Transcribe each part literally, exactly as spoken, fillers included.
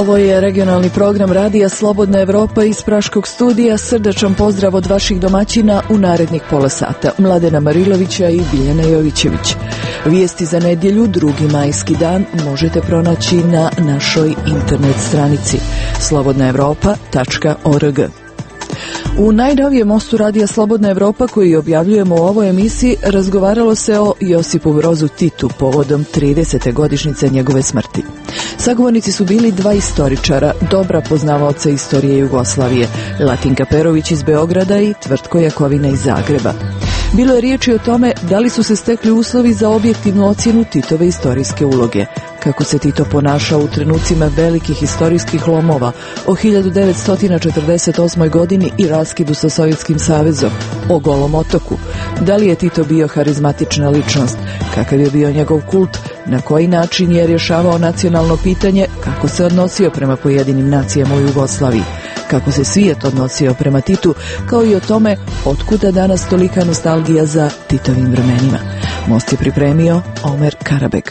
Ovo je regionalni program Radija Slobodna Evropa iz Praškog studija. Srdačan pozdrav od vaših domaćina u narednih pola sata. Mladena Marilovića i Biljana Jovićević. Vijesti za nedjelju, drugi majski dan, možete pronaći na našoj internet stranici slobodna evropa tačka org. U najnovijem mostu Radija Slobodna Evropa koji objavljujemo u ovoj emisiji razgovaralo se o Josipu Brozu Titu povodom tridesete godišnjice njegove smrti. Sagovornici su bili dva istoričara, dobra poznavaoca istorije Jugoslavije, Latinka Perović iz Beograda i Tvrtko Jakovina iz Zagreba. Bilo je riječi o tome da li su se stekli uslovi za objektivnu ocjenu Titove istorijske uloge, kako se Tito ponašao u trenucima velikih historijskih lomova, o hiljadu devetsto četrdeset osmoj godini i raskidu sa Sovjetskim savezom, o Golom otoku. Da li je Tito bio harizmatična ličnost, kakav je bio njegov kult, na koji način je rješavao nacionalno pitanje, kako se odnosio prema pojedinim nacijama u Jugoslaviji, kako se svijet odnosio prema Titu, kao i o tome otkuda danas tolika nostalgija za Titovim vremenima. Most je pripremio Omer Karabeg.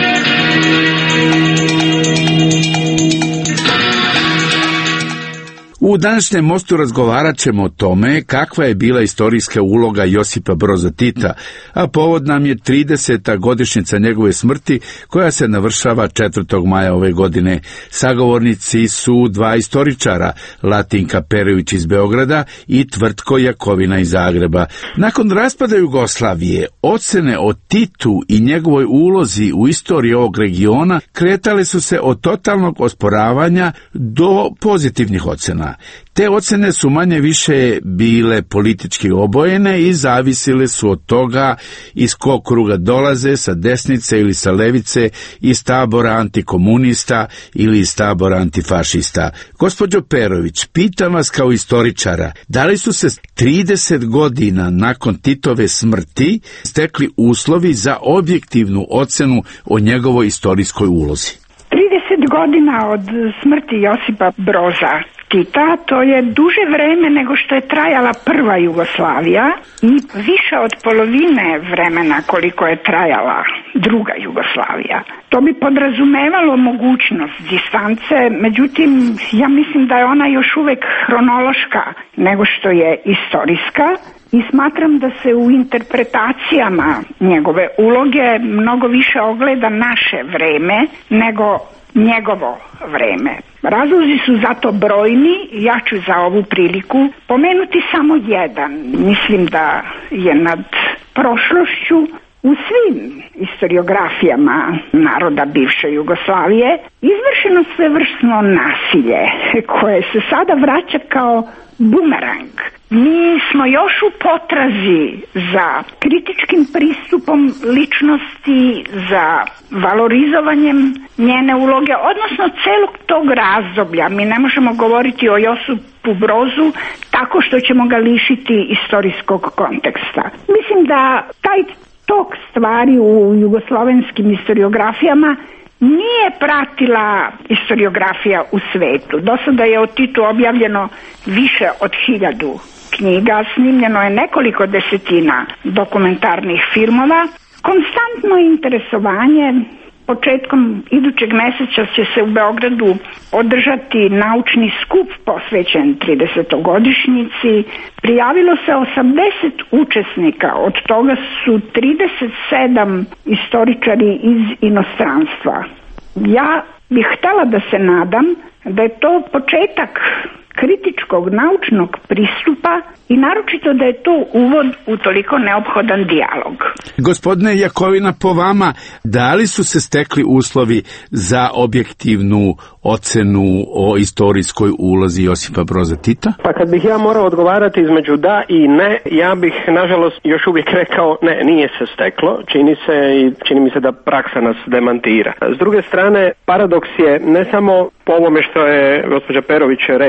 U današnjem mostu razgovarat ćemo o tome kakva je bila istorijska uloga Josipa Broza Tita, a povod nam je trideseta godišnjica njegove smrti koja se navršava četvrtog maja ove godine. Sagovornici su dva istoričara, Latinka Perović iz Beograda i Tvrtko Jakovina iz Zagreba. Nakon raspada Jugoslavije, ocene o Titu i njegovoj ulozi u istoriji ovog regiona kretale su se od totalnog osporavanja do pozitivnih ocena. Te ocene su manje više bile politički obojene i zavisile su od toga iz kog kruga dolaze, sa desnice ili sa levice, iz tabora antikomunista ili iz tabora antifašista. Gospođo Perović, pitam vas kao istoričara, da li su se trideset godina nakon Titove smrti stekli uslovi za objektivnu ocenu o njegovoj istorijskoj ulozi? trideset godina od smrti Josipa Broza Tita, to je duže vreme nego što je trajala prva Jugoslavija i više od polovine vremena koliko je trajala druga Jugoslavija. To bi podrazumevalo mogućnost distance, međutim ja mislim da je ona još uvijek hronološka nego što je istorijska i smatram da se u interpretacijama njegove uloge mnogo više ogleda naše vreme nego njegovo vreme. Razlozi su zato brojni, ja ću za ovu priliku pomenuti samo jedan. Mislim da je nad prošlošću u svim historiografijama naroda bivše Jugoslavije izvršeno svevrsno nasilje koje se sada vraća kao bumerang. Mi smo još u potrazi za kritičkim pristupom ličnosti, za valorizovanjem njene uloge, odnosno celog tog razdoblja. Mi ne možemo govoriti o Josipu Brozu tako što ćemo ga lišiti istorijskog konteksta. Mislim da taj tok stvari u jugoslovenskim historiografijama nije pratila historiografija u svetu. Do sada je o Titu objavljeno više od hiljadu knjiga, snimljeno je nekoliko desetina dokumentarnih filmova. Konstantno interesovanje. Početkom idućeg mjeseca će se u Beogradu održati naučni skup posvećen tridesetogodišnjici. Prijavilo se osamdeset učesnika, od toga su trideset sedam istoričari iz inostranstva. Ja bih htjela da se nadam da je to početak kritičkog naučnog pristupa i naročito da je to uvod u toliko neophodan dijalog. Gospodine Jakovina, po vama, da li su se stekli uslovi za objektivnu ocenu o istorijskoj ulozi Josipa Broza Tita? Pa kad bih ja morao odgovarati između da i ne, ja bih nažalost još uvijek rekao ne, nije se steklo, čini se i čini mi se da praksa nas demantira. S druge strane, paradoks je ne samo po ovome što je gospođa Perović rekla,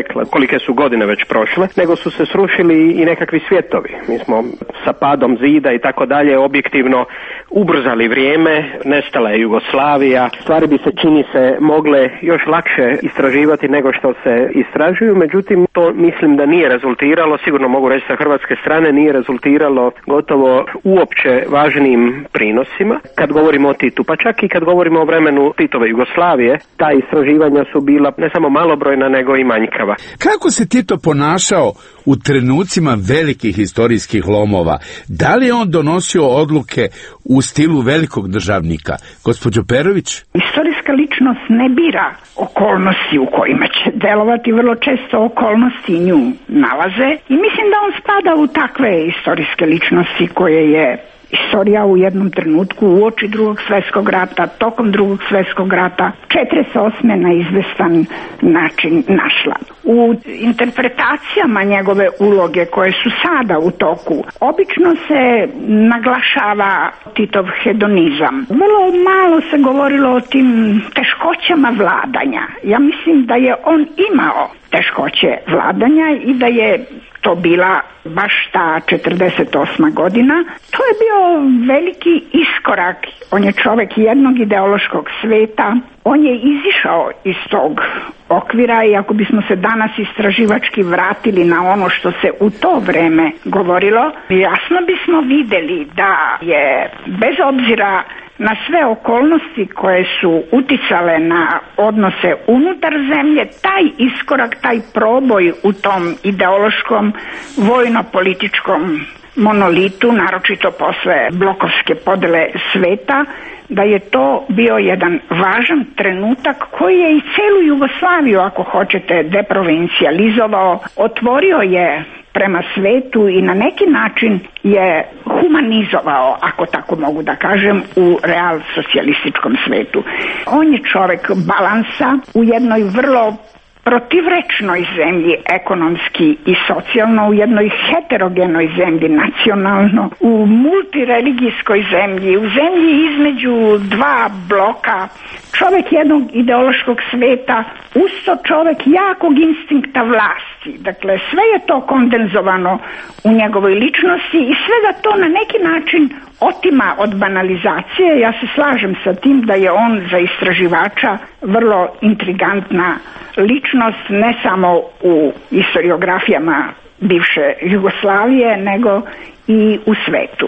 kolike su godine već prošle, nego su se srušili i nekakvi svijetovi. Mi smo sa padom zida i tako dalje objektivno ubrzali vrijeme, nestala je Jugoslavija, stvari bi se, čini se, mogle još lakše istraživati nego što se istražuju, međutim to mislim da nije rezultiralo, sigurno mogu reći sa hrvatske strane, nije rezultiralo gotovo uopće važnim prinosima. Kad govorimo o Titu, pa čak i kad govorimo o vremenu Titove Jugoslavije, ta istraživanja su bila ne samo malobrojna nego i manjkava. Kako se Tito ponašao u trenucima velikih historijskih lomova? Da li je on donosio odluke u stilu velikog državnika? Gospođo Perović? Istorijska ličnost ne bira okolnosti u kojima će delovati, vrlo često okolnosti nju nalaze i mislim da on spada u takve istorijske ličnosti koje je istorija u jednom trenutku uoči drugog svjetskog rata, tokom drugog svjetskog rata, četrdeset osme na izvestan način našla. U interpretacijama njegove uloge koje su sada u toku, obično se naglašava Titov hedonizam. Vrlo malo se govorilo o tim teškoćama vladanja. Ja mislim da je on imao teškoće vladanja i da je to bila baš ta četrdeset osma godina. To je bio veliki iskorak. On je čovjek jednog ideološkog sveta. On je izišao iz tog okvira i ako bismo se danas istraživački vratili na ono što se u to vreme govorilo, jasno bismo vidjeli da je bez obzira na sve okolnosti koje su uticale na odnose unutar zemlje, taj iskorak, taj proboj u tom ideološkom vojno-političkom monolitu, naročito posle blokovske podele sveta, da je to bio jedan važan trenutak koji je i celu Jugoslaviju, ako hoćete, deprovincijalizovao, otvorio je prema svetu i na neki način je humanizovao, ako tako mogu da kažem, u real socijalističkom svetu. On je čovjek balansa u jednoj vrlo protivrečnoj zemlji, ekonomski i socijalno, u jednoj heterogenoj zemlji, nacionalno, u multireligijskoj zemlji, u zemlji između dva bloka, čovjek jednog ideološkog sveta, usto čovjek jakog instinkta vlasti. Dakle, sve je to kondenzovano u njegovoj ličnosti i sve da to na neki način otima od banalizacije. Ja se slažem sa tim da je on za istraživača vrlo intrigantna ličnost, ne samo u historiografijama bivše Jugoslavije, nego i u svetu.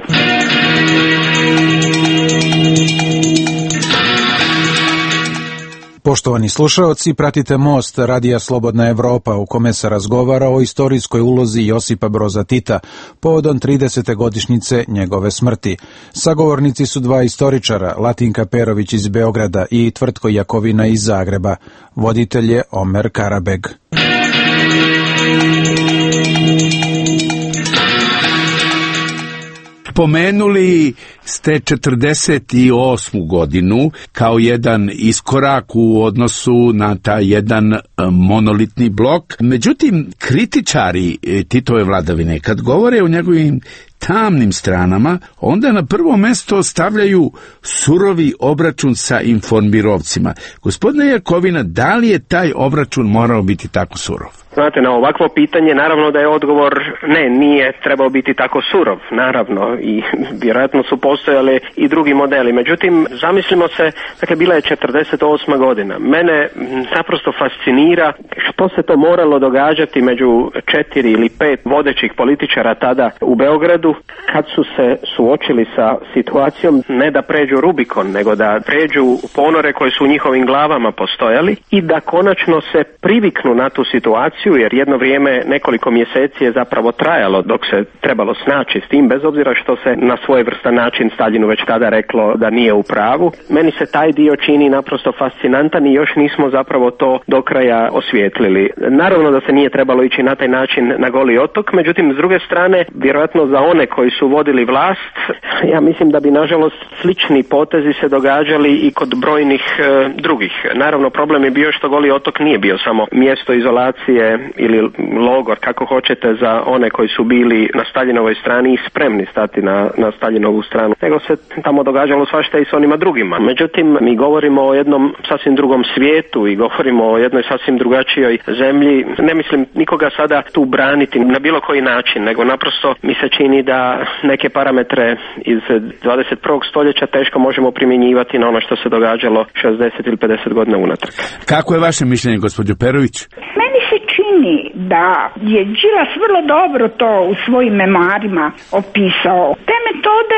Poštovani slušaoci, pratite Most Radija Slobodna Evropa u kome se razgovara o istorijskoj ulozi Josipa Broza Tita povodom tridesete godišnjice njegove smrti. Sagovornici su dva istoričara, Latinka Perović iz Beograda i Tvrtko Jakovina iz Zagreba. Voditelj je Omer Karabeg. Pomenuli ste četrdeset osmu godinu kao jedan iskorak u odnosu na taj jedan monolitni blok. Međutim, kritičari Titove vladavine, kad govore o njegovim tamnim stranama, onda na prvo mesto stavljaju surovi obračun sa informirovcima. Gospodine Jakovina, da li je taj obračun morao biti tako surov? Znate, na ovakvo pitanje naravno da je odgovor ne, nije trebao biti tako surov, naravno, i vjerojatno su postojali i drugi modeli. Međutim, zamislimo se, dakle, bila je četrdeset osma godina. Mene naprosto fascinira što se to moralo događati među četiri ili pet vodećih političara tada u Beogradu, kad su se suočili sa situacijom ne da pređu Rubikon, nego da pređu ponore koje su u njihovim glavama postojali i da konačno se priviknu na tu situaciju, jer jedno vrijeme, nekoliko mjeseci je zapravo trajalo dok se trebalo snaći s tim, bez obzira što se na svojevrstan način Staljinu već tada reklo da nije u pravu. Meni se taj dio čini naprosto fascinantan i još nismo zapravo to do kraja osvijetlili. Naravno da se nije trebalo ići na taj način na Goli otok, međutim s druge strane, vjerojatno za one one koji su vodili vlast, ja mislim da bi nažalost slični potezi se događali i kod brojnih e, drugih. Naravno, problem je bio što Goli otok nije bio samo mjesto izolacije ili logor, kako hoćete, za one koji su bili na Staljinovoj strani i spremni stati na, na Staljinovu stranu, nego se tamo događalo svašta i s onima drugima. Međutim, mi govorimo o jednom sasvim drugom svijetu i govorimo o jednoj sasvim drugačijoj zemlji. Ne mislim nikoga sada tu braniti na bilo koji način, nego naprosto mi se čini da neke parametre iz dvadeset prvog stoljeća teško možemo primjenjivati na ono što se događalo šezdeset ili pedeset godina unatrag. Kako je vaše mišljenje, gospođo Perović? Meni se čini da je Đilas vrlo dobro to u svojim memoarima opisao. Te metode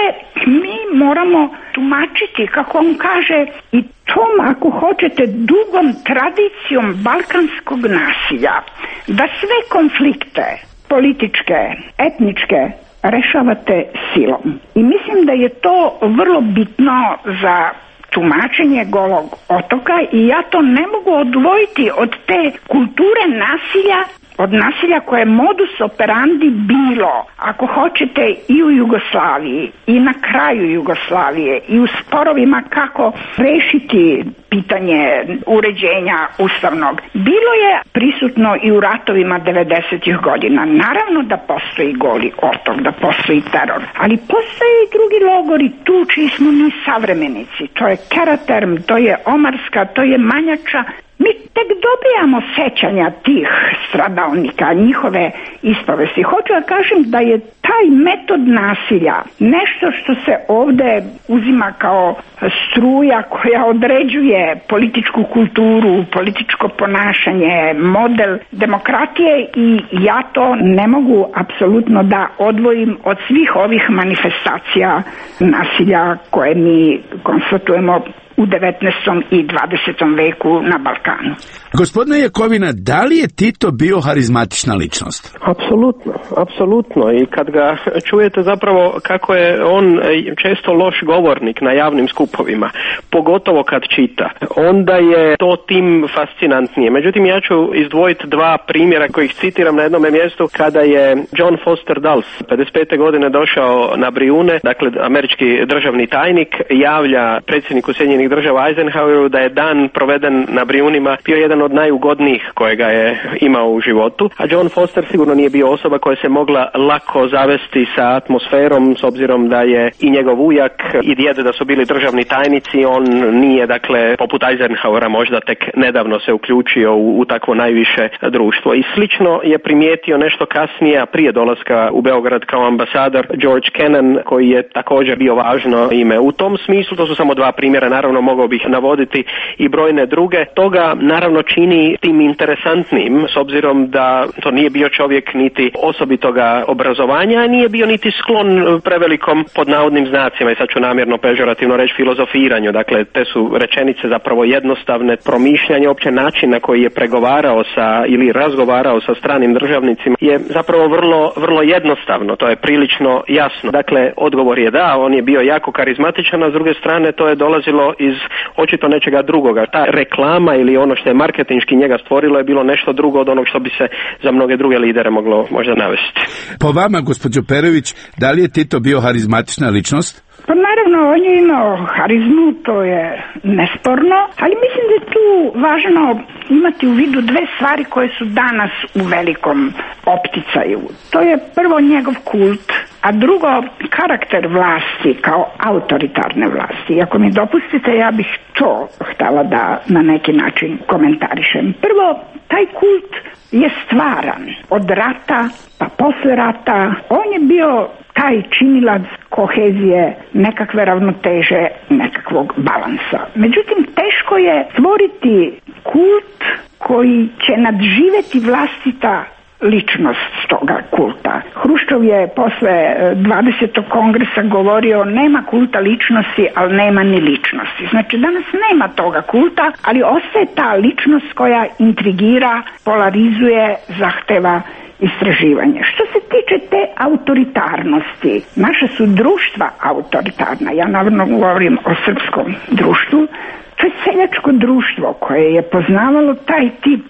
mi moramo tumačiti, kako on kaže, i tom, ako hoćete, dugom tradicijom balkanskog nasilja, da sve konflikte, političke, etničke, rešavate silom. I mislim da je to vrlo bitno za tumačenje Golog otoka i ja to ne mogu odvojiti od te kulture nasilja, od nasilja koje je modus operandi bilo, ako hoćete, i u Jugoslaviji i na kraju Jugoslavije i u sporovima kako rešiti pitanje uređenja ustavnog. Bilo je prisutno i u ratovima devedesetih godina. Naravno da postoji Goli otok, da postoji teror, ali postoje i drugi logori tu čiji smo mi savremenici. To je Karaterm, to je Omarska, to je Manjača. Mi tek dobijamo sećanja tih stradalnika, njihove ispovesti. Hoću da kažem da je taj metod nasilja nešto što se ovde uzima kao struja koja određuje političku kulturu, političko ponašanje, model demokratije, i ja to ne mogu apsolutno da odvojim od svih ovih manifestacija nasilja koje mi konstatujemo u devetnaestom i dvadesetom veku na Balkanu. Gospodine Jakovina, da li je Tito bio harizmatična ličnost? Apsolutno, apsolutno. I kad ga čujete zapravo kako je on često loš govornik na javnim skupovima, pogotovo kad čita, onda je to tim fascinantnije. Međutim, ja ću izdvojiti dva primjera kojih citiram na jednom mjestu kada je John Foster Dulles pedeset pete godine došao na Brijune, dakle američki državni tajnik, javlja predsjedniku Sjedinjenih država Eisenhoweru da je dan proveden na Brijunima bio jedan od najugodnijih kojega je imao u životu, a John Foster sigurno nije bio osoba koja se mogla lako zavesti sa atmosferom, s obzirom da je i njegov ujak i djede da su bili državni tajnici. On nije, dakle, poput Eisenhowera možda tek nedavno se uključio u, u takvo najviše društvo. I slično je primijetio nešto kasnije, a prije dolaska u Beograd kao ambasador, George Kennan, koji je također bio važno ime. U tom smislu, to su samo dva primjera, naravno mogao bih navoditi i brojne druge. Toga naravno čini tim interesantnim, s obzirom da to nije bio čovjek niti osobitoga obrazovanja, a nije bio niti sklon prevelikom, pod navodnim znacima, i sad ću namjerno pežorativno reći, filozofiranju. Dakle, te su rečenice zapravo jednostavne. Promišljanje, opće način na koji je pregovarao sa ili razgovarao sa stranim državnicima je zapravo vrlo, vrlo jednostavno. To je prilično jasno. Dakle, odgovor je da, on je bio jako karizmatičan, a s druge strane to je dolazilo iz očito nečega drugoga. Ta reklama ili ono što je marketinški njega stvorilo je bilo nešto drugo od onog što bi se za mnoge druge lidere moglo možda navesti. Po vama, gospođo Perović, da li je Tito bio harizmatična ličnost? Pa naravno, on je imao harizmu, to je nesporno, ali mislim da je tu važno imati u vidu dve stvari koje su danas u velikom opticaju. To je prvo njegov kult, a drugo karakter vlasti kao autoritarne vlasti. I ako mi dopustite, ja bih to htjela da na neki način komentarišem. Prvo, taj kult je stvaran od rata pa posle rata. On je bio taj činilac kohezije, nekakve ravnoteže, nekakvog balansa. Međutim, teško je stvoriti kult koji će nadživjeti vlastita ličnost toga kulta. Hruščov je posle dvadesetog kongresa govorio nema kulta ličnosti, ali nema ni ličnosti. Znači danas nema toga kulta, ali ostaje ta ličnost koja intrigira, polarizuje, zahteva istraživanje. Što se tiče te autoritarnosti, naše su društva autoritarna. Ja naravno govorim o srpskom društvu. To je seljačko društvo koje je poznavalo taj tip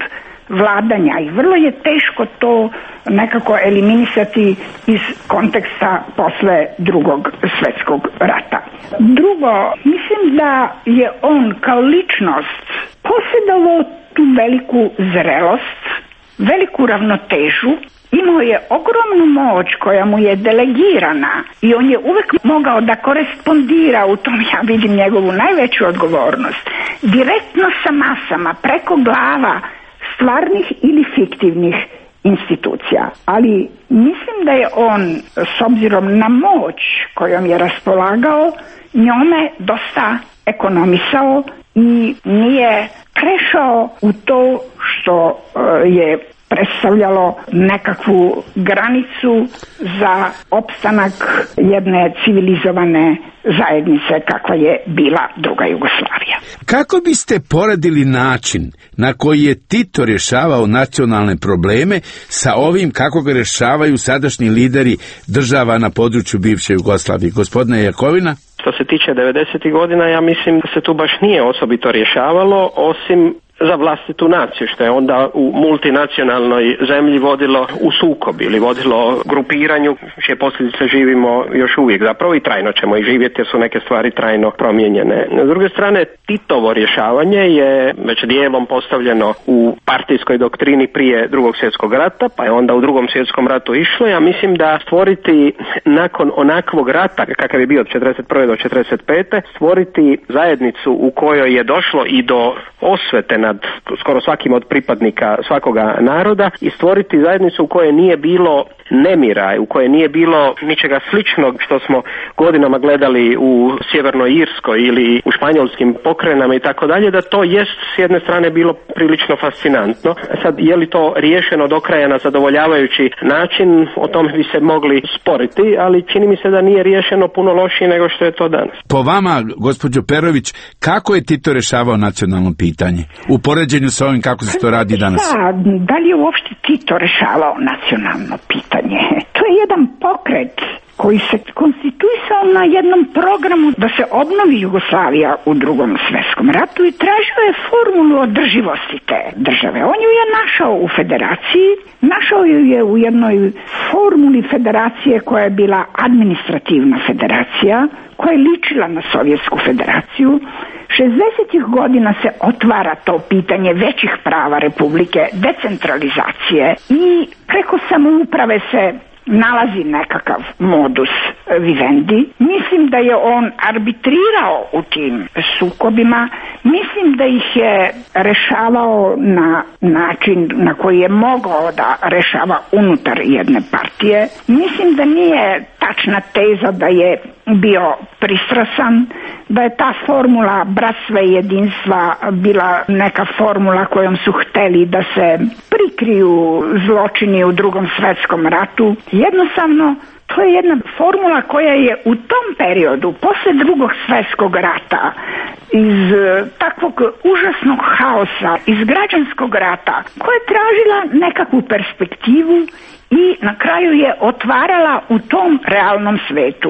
vladanja i vrlo je teško to nekako eliminisati iz konteksta posle drugog svjetskog rata. Drugo, mislim da je on kao ličnost posjedovao tu veliku zrelost, veliku ravnotežu, imao je ogromnu moć koja mu je delegirana i on je uvek mogao da korespondira, u tom ja vidim njegovu najveću odgovornost, direktno sa masama, preko glava stvarnih ili fiktivnih institucija. Ali mislim da je on, s obzirom na moć kojom je raspolagao, njome dosta ekonomisao i nije prešao u to što je predstavljalo nekakvu granicu za opstanak jedne civilizovane zajednice kakva je bila druga Jugoslavija. Kako biste poredili način na koji je Tito rješavao nacionalne probleme sa ovim kako ga rješavaju sadašnji lideri država na području bivše Jugoslavije? Gospodine Jakovina? Što se tiče devedesetih godina, ja mislim da se tu baš nije osobito rješavalo, osim za vlastitu naciju, što je onda u multinacionalnoj zemlji vodilo u sukob ili vodilo grupiranju, čije posljedice živimo još uvijek, zapravo i trajno ćemo i živjeti jer su neke stvari trajno promijenjene. S druge strane, Titovo rješavanje je već dijelom postavljeno u partijskoj doktrini prije drugog svjetskog rata, pa je onda u drugom svjetskom ratu išlo. Ja mislim da stvoriti nakon onakvog rata, kakav je bio od četrdeset prve do četrdeset pete, stvoriti zajednicu u kojoj je došlo i do osvete nad skoro svakim od pripadnika svakoga naroda i stvoriti zajednicu u kojoj nije bilo nemira, u kojoj nije bilo ničega sličnog što smo godinama gledali u Sjevernoj Irskoj ili u španjolskim pokrajinama i tako dalje, da to jest s jedne strane bilo prilično fascinantno. Sad, je li to riješeno do kraja na zadovoljavajući način, o tome bi se mogli sporiti, ali čini mi se da nije riješeno puno lošije nego što je to danas. Po vama, gospođo Perović, kako je Tito rješavao nacionalno pitanje u poređenju sa ovim kako se to radi danas? Da, da li je uopšte Tito rješavao nacionalno pitanje? To je jedan pokret koji se konstituisao na jednom programu da se obnovi Jugoslavija u drugom svjetskom ratu i tražio je formulu održivosti te države. On ju je našao u federaciji, našao ju je u jednoj formuli federacije koja je bila administrativna federacija, koja je ličila na Sovjetsku federaciju. šezdesetih godina se otvara to pitanje većih prava Republike, decentralizacije i preko samouprave se nalazi nekakav modus vivendi. Mislim da je on arbitrirao u tim sukobima, mislim da ih je rešavao na način na koji je mogao da rešava unutar jedne partije. Mislim da nije tačna teza da je bio pristrasan, da je ta formula bratstva i jedinstva bila neka formula kojom su hteli da se prikriju zločini u drugom svjetskom ratu. Jednostavno, to je jedna formula koja je u tom periodu, posle drugog svjetskog rata, iz takvog užasnog haosa, iz građanskog rata, koja je tražila nekakvu perspektivu i na kraju je otvarala u tom realnom svetu.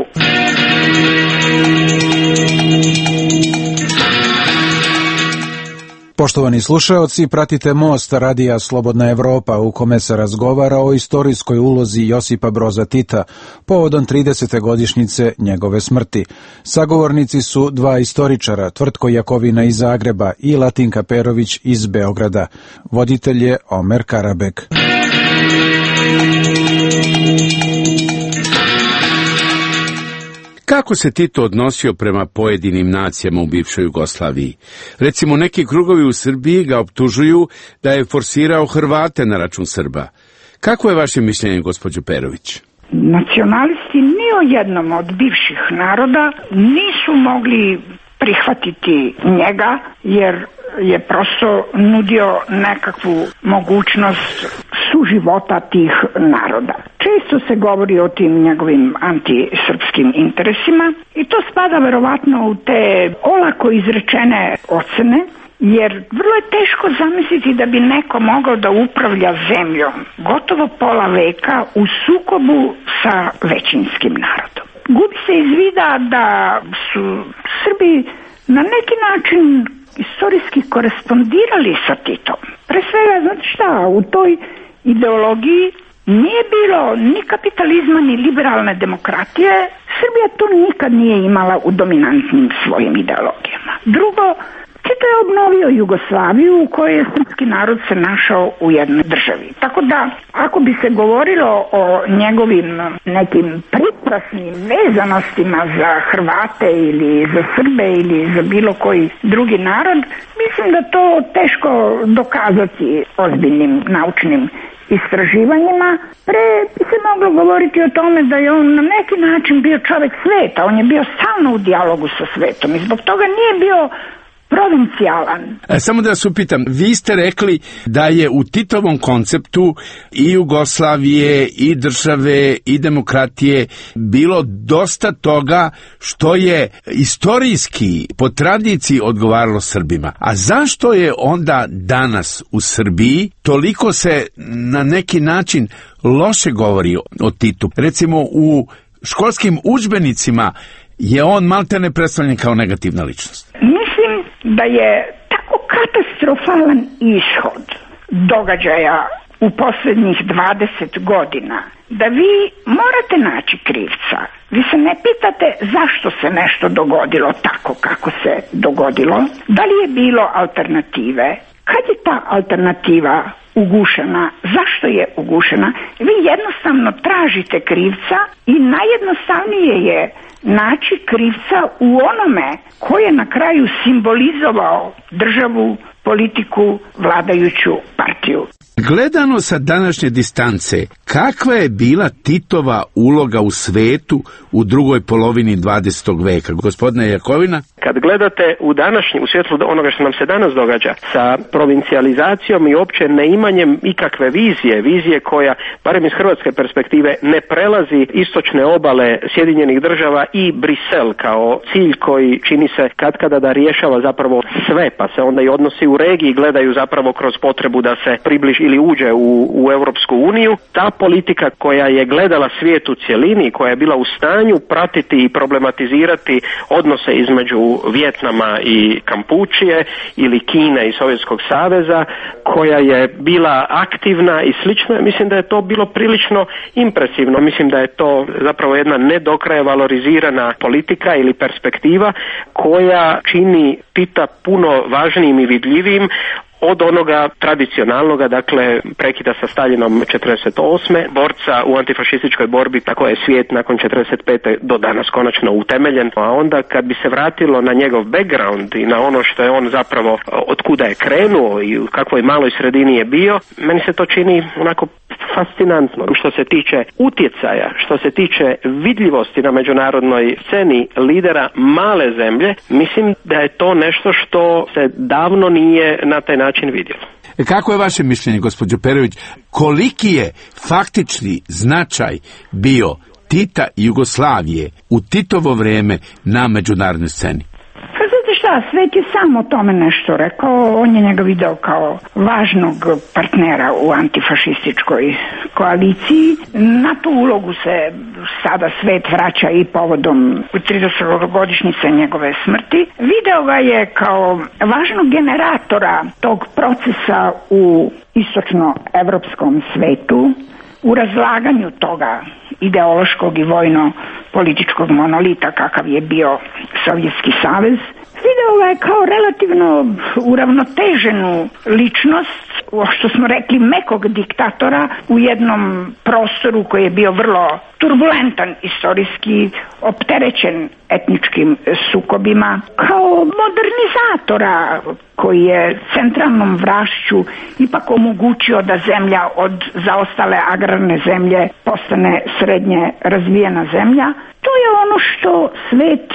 Poštovani slušaoci, pratite Most radija Slobodna Evropa u kome se razgovara o istorijskoj ulozi Josipa Broza Tita povodom tridesete godišnjice njegove smrti. Sagovornici su dva istoričara, Tvrtko Jakovina iz Zagreba i Latinka Perović iz Beograda. Voditelj je Omer Karabek. Kako se Tito odnosio prema pojedinim nacijama u bivšoj Jugoslaviji? Recimo, neki krugovi u Srbiji ga optužuju da je forsirao Hrvate na račun Srba. Kako je vaše mišljenje, gospođo Perović? Nacionalisti ni o jednom od bivših naroda nisu mogli prihvatiti njega, jer je prosto nudio nekakvu mogućnost suživota tih naroda. Često se govori o tim njegovim antisrpskim interesima i to spada verovatno u te olako izrečene ocene, jer vrlo je teško zamisliti da bi neko mogao da upravlja zemljom gotovo pola veka u sukobu sa većinskim narodom. Gubi se iz vida da su Srbi na neki način istorijski korespondirali sa Titom. Pre svega, znate šta, u toj ideologiji nije bilo ni kapitalizma, ni liberalne demokratije. Srbija to nikad nije imala u dominantnim svojim ideologijama. Drugo, Tito je obnovio Jugoslaviju u kojoj je srpski narod se našao u jednoj državi. Tako da, ako bi se govorilo o njegovim nekim priprasnim vezanostima za Hrvate ili za Srbe ili za bilo koji drugi narod, mislim da to teško dokazati ozbiljnim naučnim istraživanjima. Pre bi se moglo govoriti o tome da je on na neki način bio čovjek sveta, on je bio stalno u dijalogu sa svetom i zbog toga nije bio provincijalan. E, samo da vas upitam, vi ste rekli da je u Titovom konceptu i Jugoslavije, i države, i demokratije bilo dosta toga što je istorijski, po tradiciji odgovaralo Srbima. A zašto je onda danas u Srbiji toliko se na neki način loše govori o Titu? Recimo u školskim udžbenicima je on maltene predstavljen kao negativna ličnost. Mislim da je tako katastrofalan ishod događaja u posljednjih dvadeset godina da vi morate naći krivca. Vi se ne pitate zašto se nešto dogodilo tako kako se dogodilo, da li je bilo alternative, kad je ta alternativa ugušena, zašto je ugušena. Vi jednostavno tražite krivca i najjednostavnije je naći krivca u onome ko je na kraju simbolizovao državu, politiku, vladajuću partiju. Gledano sa današnje distance, kakva je bila Titova uloga u svetu u drugoj polovini dvadesetog veka? Gospodine Jakovina? Kad gledate u današnji, u svjetlu onoga što nam se danas događa, sa provincijalizacijom i opće neimanjem ikakve vizije, vizije koja, barem iz hrvatske perspektive, ne prelazi istočne obale Sjedinjenih država i Brisel kao cilj koji čini se katkada da rješava zapravo sve, pa se onda i odnosi u regiji gledaju zapravo kroz potrebu da se približi ili uđe u, u Europsku uniju. Ta politika koja je gledala svijet u cjelini, koja je bila u stanju pratiti i problematizirati odnose između Vijetnama i Kampučije ili Kine i Sovjetskog saveza, koja je bila aktivna i slično, mislim da je to bilo prilično impresivno. Mislim da je to zapravo jedna ne do kraja valorizirana politika ili perspektiva koja čini Tita puno važnijim i vidljivijim od onoga tradicionalnoga, dakle prekida sa Staljinom četrdeset osme, borca u antifašističkoj borbi, tako je svijet nakon četrdeset pete do danas konačno utemeljen. A onda kad bi se vratilo na njegov background i na ono što je on zapravo, od kuda je krenuo i u kakvoj maloj sredini je bio, meni se to čini onako fascinantno. Što se tiče utjecaja, što se tiče vidljivosti na međunarodnoj sceni lidera male zemlje, mislim da je to nešto što se davno nije na taj način vidjelo. Kako je vaše mišljenje, gospođo Perović, koliki je faktični značaj bio Tita i Jugoslavije u Titovo vrijeme na međunarodnoj sceni? Da, svet je sam o tome nešto rekao, on je njega video kao važnog partnera u antifašističkoj koaliciji. Na tu ulogu se sada svet vraća i povodom tridesetogodišnjice njegove smrti. Video ga je kao važnog generatora tog procesa u istočnoevropskom svetu, u razlaganju toga ideološkog i vojno-političkog monolita kakav je bio Sovjetski savez. Video ga je kao relativno uravnoteženu ličnost, što smo rekli mekog diktatora u jednom prostoru koji je bio vrlo turbulentan, istorijski opterećen etničkim sukobima, kao modernizatora koji je centralnom vlašću ipak omogućio da zemlja od zaostale agrarne zemlje postane srednje razvijena zemlja. To je ono što svet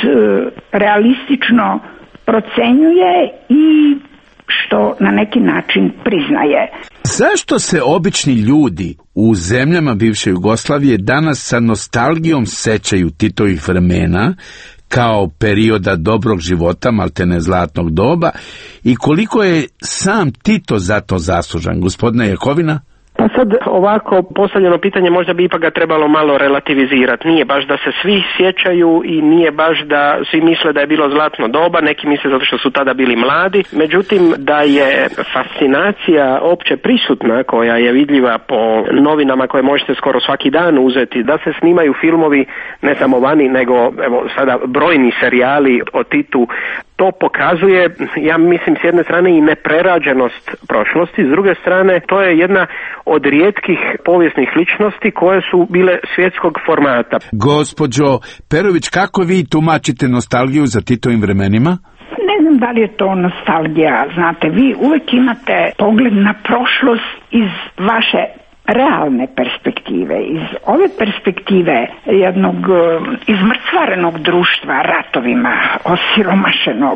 realistično procenjuje i što na neki način priznaje. Zašto se obični ljudi u zemljama bivše Jugoslavije danas sa nostalgijom sećaju Titovih vremena kao perioda dobrog života, maltene zlatnog doba, i koliko je sam Tito za to zaslužan, gospodine Jakovina? Pa sad ovako postavljeno pitanje možda bi ipak ga trebalo malo relativizirati. Nije baš da se svi sjećaju i nije baš da svi misle da je bilo zlatno doba, neki misle zato što su tada bili mladi. Međutim, da je fascinacija opće prisutna koja je vidljiva po novinama koje možete skoro svaki dan uzeti, da se snimaju filmovi ne samo vani nego evo sada brojni serijali o Titu, to pokazuje, ja mislim, s jedne strane i neprerađenost prošlosti, s druge strane to je jedna od rijetkih povijesnih ličnosti koje su bile svjetskog formata. Gospođo Perović, kako vi tumačite nostalgiju za Titovim vremenima? Ne znam da li je to nostalgija, znate, vi uvijek imate pogled na prošlost iz vaše realne perspektive, iz ove perspektive jednog izmrcvarenog društva ratovima, osiromašenog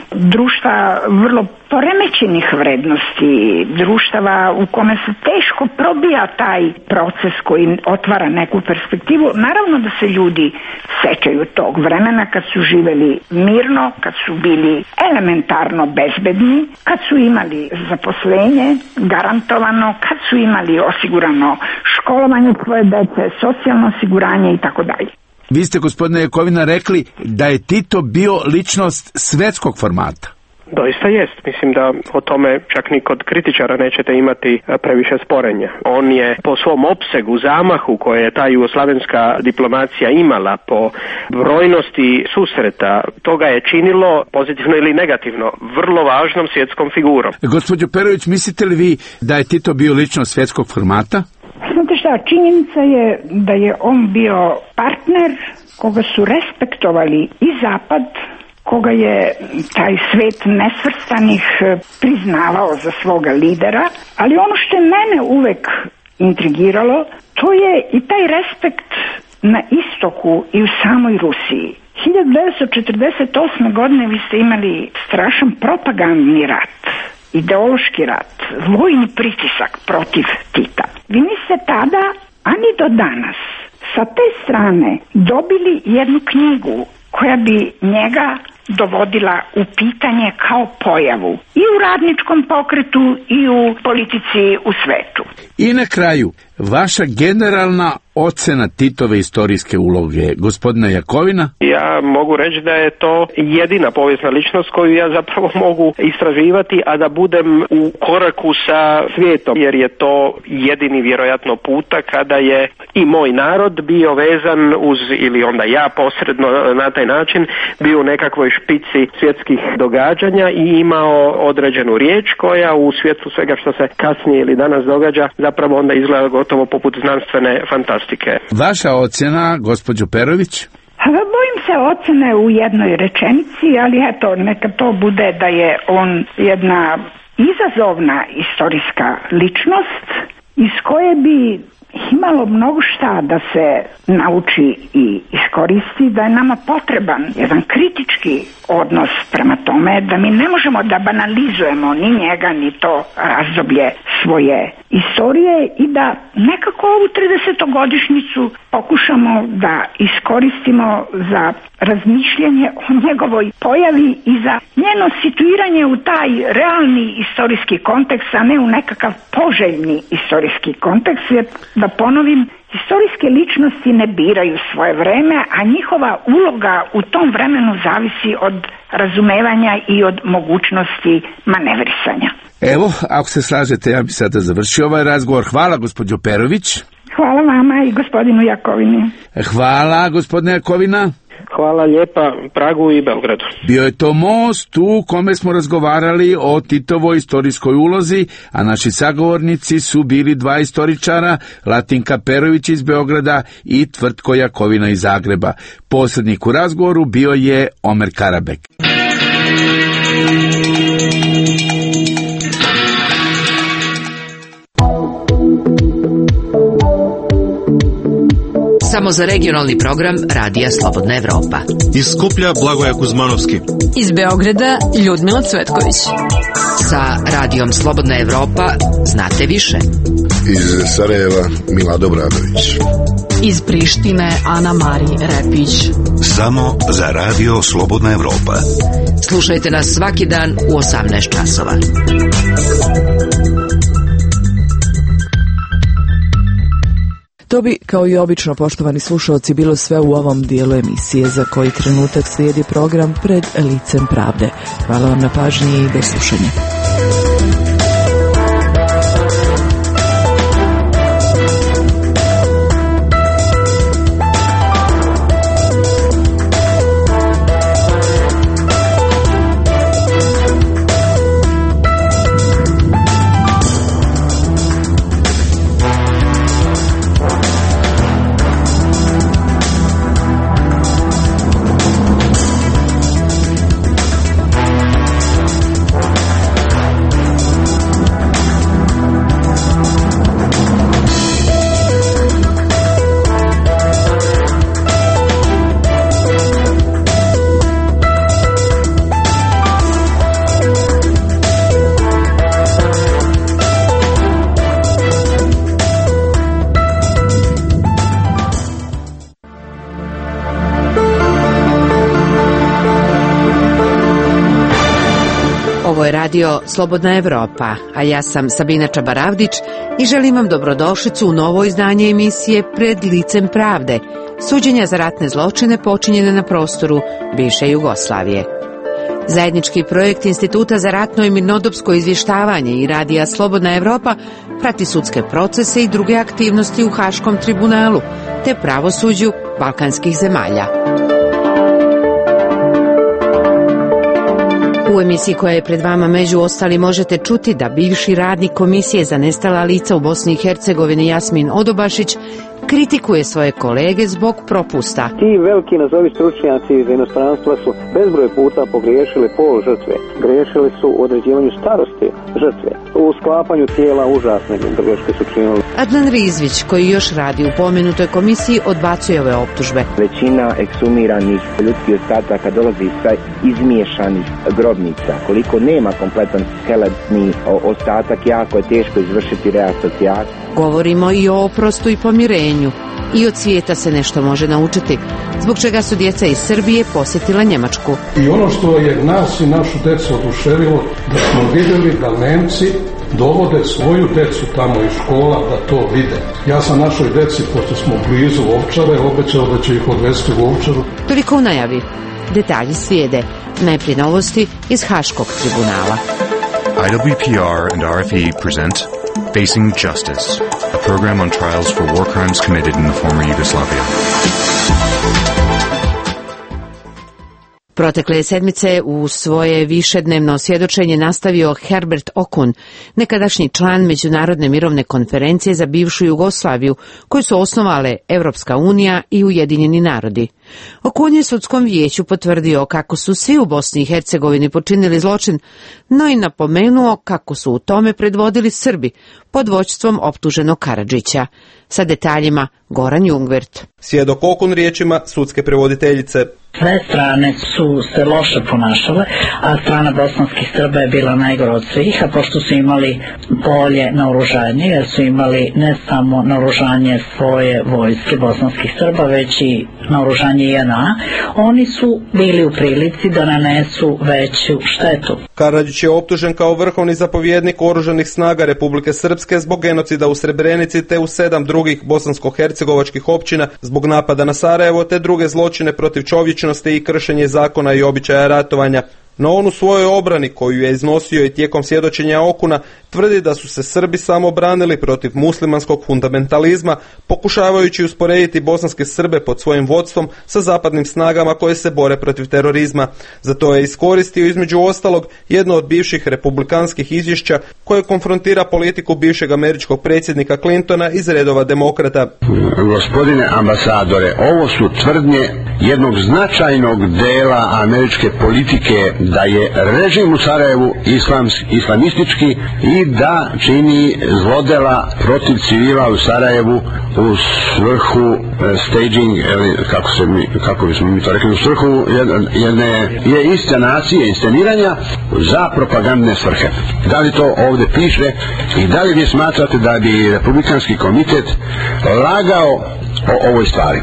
društva vrlo poremećenih vrednosti, društava u kome se teško probija taj proces koji otvara neku perspektivu. Naravno da se ljudi sećaju tog vremena kad su živjeli mirno, kad su bili elementarno bezbedni, kad su imali zaposlenje garantovano, kad su imali osigurano školovanje svoje dece, socijalno osiguranje i tako dalje. Vi ste, gospodine Jakovina, rekli da je Tito bio ličnost svetskog formata. Doista jest. Mislim da o tome čak ni kod kritičara nećete imati previše sporenja. On je po svom opsegu, zamahu koje je ta jugoslavenska diplomacija imala, po brojnosti susreta, toga je činilo, pozitivno ili negativno, vrlo važnom svjetskom figurom. Gospođo Perović, mislite li vi da je Tito bio ličnost svjetskog formata? Znate šta, činjenica je da je on bio partner koga su respektovali i Zapad, koga je taj svet nesvrstanih priznavao za svoga lidera, ali ono što je mene uvek intrigiralo, to je i taj respekt na istoku i u samoj Rusiji. hiljadu devetsto četrdeset osme. godine vi ste imali strašan propagandni rat, ideološki rat, vojni pritisak protiv Tita. Vi niste tada, a ni do danas, sa te strane dobili jednu knjigu koja bi njega dovodila u pitanje kao pojavu i u radničkom pokretu i u politici u svetu. I na kraju, vaša generalna ocena Titove istorijske uloge, gospodina Jakovina? Ja mogu reći da je to jedina povijesna ličnost koju ja zapravo mogu istraživati, a da budem u koraku sa svijetom, jer je to jedini vjerojatno puta kada je i moj narod bio vezan uz, ili onda ja posredno na taj način, bio u nekakvoj špici svjetskih događanja i imao određenu riječ koja u svjetlu svega što se kasnije ili danas događa zapravo onda izgleda gotovo poput znanstvene fantastike. Vaša ocjena, gospođo Perović? Bojim se ocjene u jednoj rečenici, ali eto, neka to bude da je on jedna izazovna istorijska ličnost iz koje bi imalo mnogo šta da se nauči i iskoristi, da je nama potreban jedan kritički odnos prema tome, da mi ne možemo da banalizujemo ni njega ni to razdoblje svoje istorije i da nekako ovu tridesetogodišnjicu pokušamo da iskoristimo za razmišljanje o njegovoj pojavi i za njeno situiranje u taj realni istorijski kontekst, a ne u nekakav poželjni istorijski kontekst, jer da ponovim, historijske ličnosti ne biraju svoje vreme, a njihova uloga u tom vremenu zavisi od razumevanja i od mogućnosti manevrisanja. Evo, ako se slažete, ja bi sada završio ovaj razgovor. Hvala, gospođo Perović. Hvala vama i gospodinu Jakovini. Hvala, gospodine Jakovina. Hvala lijepa Pragu i Belgradu. Bio je to Most u kome smo razgovarali o Titovoj istorijskoj ulozi, a naši sagovornici su bili dva istoričara, Latinka Perović iz Beograda i Tvrtko Jakovina iz Zagreba. Posrednik u razgovoru bio je Omer Karabek. Samo za regionalni program Radija Slobodna Evropa. Iz Skuplja Blagoja Kuzmanovski. Iz Beograda Ljudmila Cvetković. Sa Radijom Slobodna Evropa znate više. Iz Sarajeva Milado Bradović. Iz Prištine Ana Mari Repić. Samo za Radio Slobodna Evropa. Slušajte nas svaki dan u osamnaest časova. To bi, kao i obično, poštovani slušalci, bilo sve u ovom dijelu emisije, za koji trenutak slijedi program Pred licem pravde. Hvala vam na pažnji i do slušanja. Ovo je radio Slobodna Evropa, a ja sam Sabina Čabaravdić i želim vam dobrodošlicu u novo izdanje emisije Pred licem pravde, suđenja za ratne zločine počinjene na prostoru bivše Jugoslavije. Zajednički projekt Instituta za ratno i mirnodopsko izvještavanje i radija Slobodna Evropa prati sudske procese i druge aktivnosti u Haškom tribunalu te pravosuđu balkanskih zemalja. U emisiji koja je pred vama među ostali možete čuti da bivši radnik Komisije za nestala lica u Bosni i Hercegovini Jasmin Odobašić kritikuje svoje kolege zbog propusta. Ti veliki nazovi stručnjaci iz inostranstva su bezbroj puta pogriješili pol žrtve. Griješili su u određivanju starosti žrtve. U sklapanju tijela užasne greške su činili. Adnan Rizvić, koji još radi u pomenutoj komisiji, odbacuje ove optužbe. Većina ekshumiranih ljudskih ostataka dolazi sa izmiješanih grobnica. Koliko nema kompletan skeletni ostatak, jako je teško izvršiti reasocijaciju. Govorimo i o oprostu i pomirenju. I od svijeta se nešto može naučiti, zbog čega su djeca iz Srbije posjetila Njemačku. I ono što je nas i našu djecu oduševilo, da smo vidjeli da Nemci dovode svoju djecu tamo iz škola da to vide. Ja sam našoj djeci, pošto smo blizu Ovčare, obećao da će ih odvesti u Ovčaru. Toliko u najavi. Detalji slijede. Najprije novosti iz Haškog tribunala. I W P R and R F E present Facing Justice, a program on trials for war crimes committed in the former Yugoslavia. Protekle sedmice u svoje višednevno svjedočenje nastavio Herbert Okun, nekadašnji član Međunarodne mirovne konferencije za bivšu Jugoslaviju, koju su osnovale Evropska unija i Ujedinjeni narodi. Okun je sudskom vijeću potvrdio kako su svi u Bosni i Hercegovini počinili zločin, no i napomenuo kako su u tome predvodili Srbi pod vođstvom optuženog Karadžića. Sa detaljima Goran Jungvert. Svjedok Okun riječima sudske prevoditeljice. Sve strane su se loše ponašale, a strana bosanskih Srba je bila najgora od svih, a pošto su imali bolje naoružanje, jer su imali ne samo naoružanje svoje vojske bosanskih Srba, već i naoružanje J N A, oni su bili u prilici da nanesu veću štetu. Karadžić je optužen kao vrhovni zapovjednik oružanih snaga Republike Srpske zbog genocida u Srebrenici te u sedam drugih bosansko-hercegovačkih općina zbog napada na Sarajevo te druge zločine protiv čovječnosti i kršenje zakona i običaja ratovanja. No on u svojoj obrani, koju je iznosio i tijekom svjedočenja Okuna, tvrdi da su se Srbi samo branili protiv muslimanskog fundamentalizma, pokušavajući usporediti bosanske Srbe pod svojim vodstvom sa zapadnim snagama koje se bore protiv terorizma. Zato je iskoristio između ostalog jedno od bivših republikanskih izvješća koje konfrontira politiku bivšeg američkog predsjednika Clintona iz redova demokrata. Gospodine ambasadore, ovo su tvrdnje jednog značajnog dela američke politike da je režim u Sarajevu islams, islamistički i da čini zlodela protiv civila u Sarajevu u svrhu uh, staging, ili kako, se mi, kako bismo mi to rekli, u svrhu jedne je inscenacije, insceniranja za propagandne svrhe. Da li to ovdje piše i da li vi smatrate da bi Republikanski komitet lagao o ovoj stvari?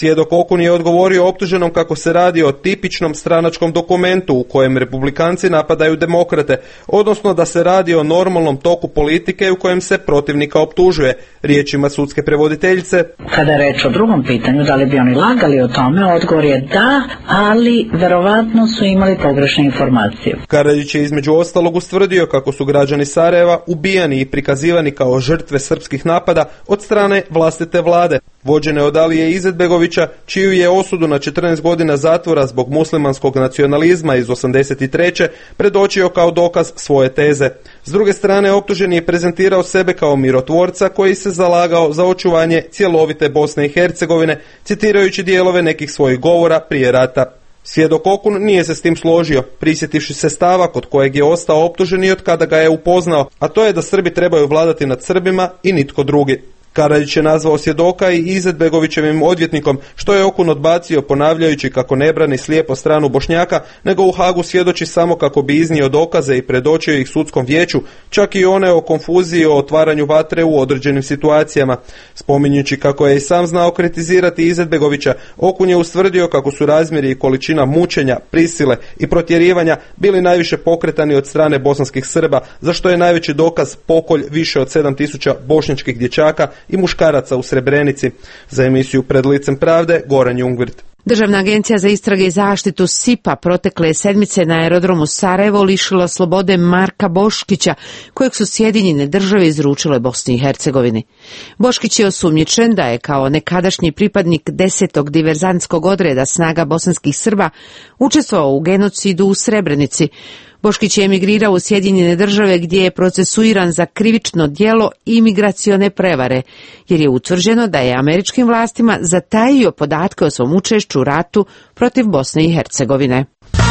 Svjedok Okun je odgovorio optuženom kako se radi o tipičnom stranačkom dokumentu u kojem republikanci napadaju demokrate, odnosno da se radi o normalnom toku politike u kojem se protivnika optužuje, riječima sudske prevoditeljice. Kada je reč o drugom pitanju, da li bi oni lagali o tome, odgovor je da, ali verovatno su imali pogrešne informacije. Karadžić je između ostalog ustvrdio kako su građani Sarajeva ubijani i prikazivani kao žrtve srpskih napada od strane vlastite vlade, vođene od Alije Izetbegovića, čiju je osudu na četrnaest godina zatvora zbog muslimanskog nacionalizma iz osamdeset treće predočio kao dokaz svoje teze. S druge strane, optuženi je prezentirao sebe kao mirotvorca koji se zalagao za očuvanje cjelovite Bosne i Hercegovine, citirajući dijelove nekih svojih govora prije rata. Svjedok Okun nije se s tim složio, prisjetivši se stava kod kojeg je ostao optuženi od kada ga je upoznao, a to je da Srbi trebaju vladati nad Srbima i nitko drugi. Karadžić je nazvao svjedoka i Izetbegovićevim odvjetnikom, što je Okun odbacio ponavljajući kako ne brani slijepo stranu Bošnjaka, nego u Hagu svjedoči samo kako bi iznio dokaze i predočio ih sudskom vijeću, čak i one o konfuziji o otvaranju vatre u određenim situacijama. Spominjući kako je i sam znao kritizirati Izetbegovića, Okun je ustvrdio kako su razmjeri i količina mučenja, prisile i protjerivanja bili najviše pokretani od strane bosanskih Srba, za što je najveći dokaz pokolj više od sedam tisuća bošnjačkih dječaka i muškaraca u Srebrenici. Za emisiju Pred licem pravde, Goran Jungvirt. Državna agencija za istrage i zaštitu S I P A protekle sedmice na aerodromu Sarajevo lišila slobode Marka Boškića, kojeg su Sjedinjene Države izručile Bosni i Hercegovini. Boškić je osumnjičen da je kao nekadašnji pripadnik desetog diverzantskog odreda snaga bosanskih Srba učestvovao u genocidu u Srebrenici. Boškić je emigrirao u Sjedinjene Države gdje je procesuiran za krivično djelo imigracione prevare, jer je utvrđeno da je američkim vlastima zatajio podatke o svom učešću u ratu protiv Bosne i Hercegovine.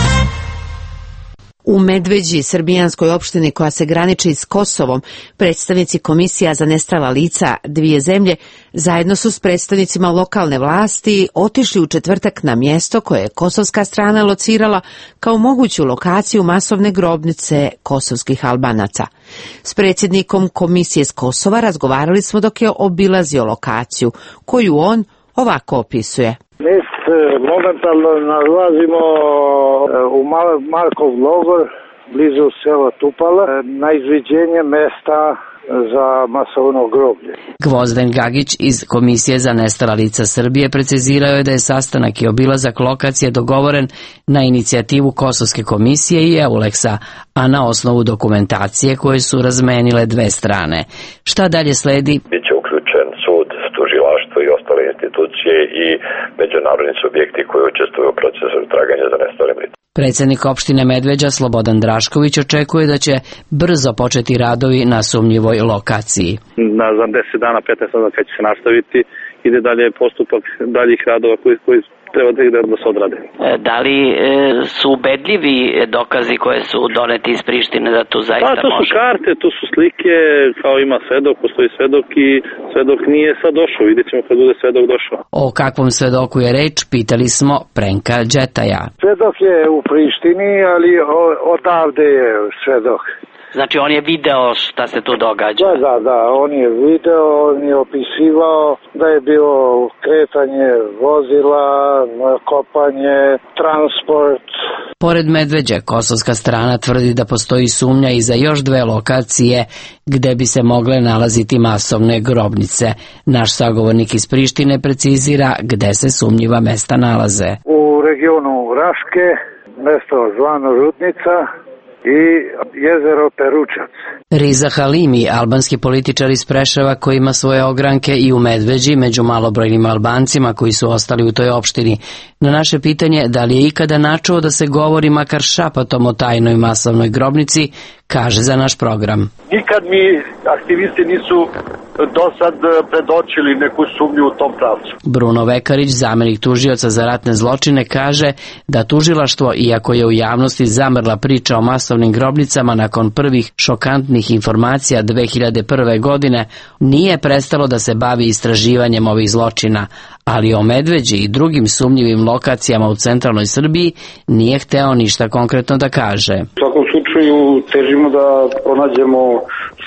U Medveđi, srbijanskoj opštini koja se graniči s Kosovom, predstavnici Komisija za nestala lica dvije zemlje zajedno su s predstavnicima lokalne vlasti otišli u četvrtak na mjesto koje je kosovska strana locirala kao moguću lokaciju masovne grobnice kosovskih Albanaca. S predsjednikom Komisije s Kosova razgovarali smo dok je obilazio lokaciju, koju on ovako opisuje. Mi momentalno nalazimo u Markov logor blizu sela Tupala na izviđenje mjesta za masovno groblje. Gvozden Gagić iz Komisije za nestala lica Srbije precizirao je da je sastanak i obilazak lokacije dogovoren na inicijativu Kosovske komisije i Euleksa, a na osnovu dokumentacije koje su razmenile dve strane. Šta dalje sledi? Biće uključen sud, tužilaštvo i ostale institucije i međunarodni subjekti koji učestvuju u procesu traganja za nestalim licima. Predsjednik opštine Medveđa Slobodan Drašković očekuje da će brzo početi radovi na sumnjivoj lokaciji. Na za deset dana, petnaest dana kad će se nastaviti, ide dalje postupak daljih radova koji, koji treba da se odrade. Da li e, su ubedljivi dokazi koje su doneti iz Prištine da tu zaista može? Pa, to su može? karte, tu su slike, kao ima svedok, postoji svedok i svedok nije sad došao, vidjet ćemo kad bude svedok došao. O kakvom svedoku je reč, pitali smo Prenka Đetaja. Svedok je u Prištini, ali odavde je svedok. Znači on je video šta se tu događa? Da, da, da, on je video, on je opisivao da je bilo kretanje vozila, kopanje, transport. Pored Medveđe, kosovska strana tvrdi da postoji sumnja i za još dve lokacije gde bi se mogle nalaziti masovne grobnice. Naš sagovornik iz Prištine precizira gde se sumnjiva mesta nalaze. U regionu Raške, mesto zvano Rudnica, i jezero Peručac. Riza Halimi, albanski političar iz Preševa koji ima svoje ogranke i u Medveđi među malobrojnim Albancima koji su ostali u toj opštini. Na naše pitanje da li je ikada načuo da se govori makar šapatom o tajnoj masovnoj grobnici, kaže za naš program. Nikad mi aktivisti nisu do sad predočili neku sumnju u tom pravcu. Bruno Vekarić, zamjenik tužioca za ratne zločine, kaže da tužilaštvo, iako je u javnosti zamrla priča o masovnim grobnicama nakon prvih šokantnih informacija dve hiljade prve. godine, nije prestalo da se bavi istraživanjem ovih zločina, ali o Medveđi i drugim sumnjivim lokacijama u centralnoj Srbiji nije hteo ništa konkretno da kaže. U svakom slučaju težimo da pronađemo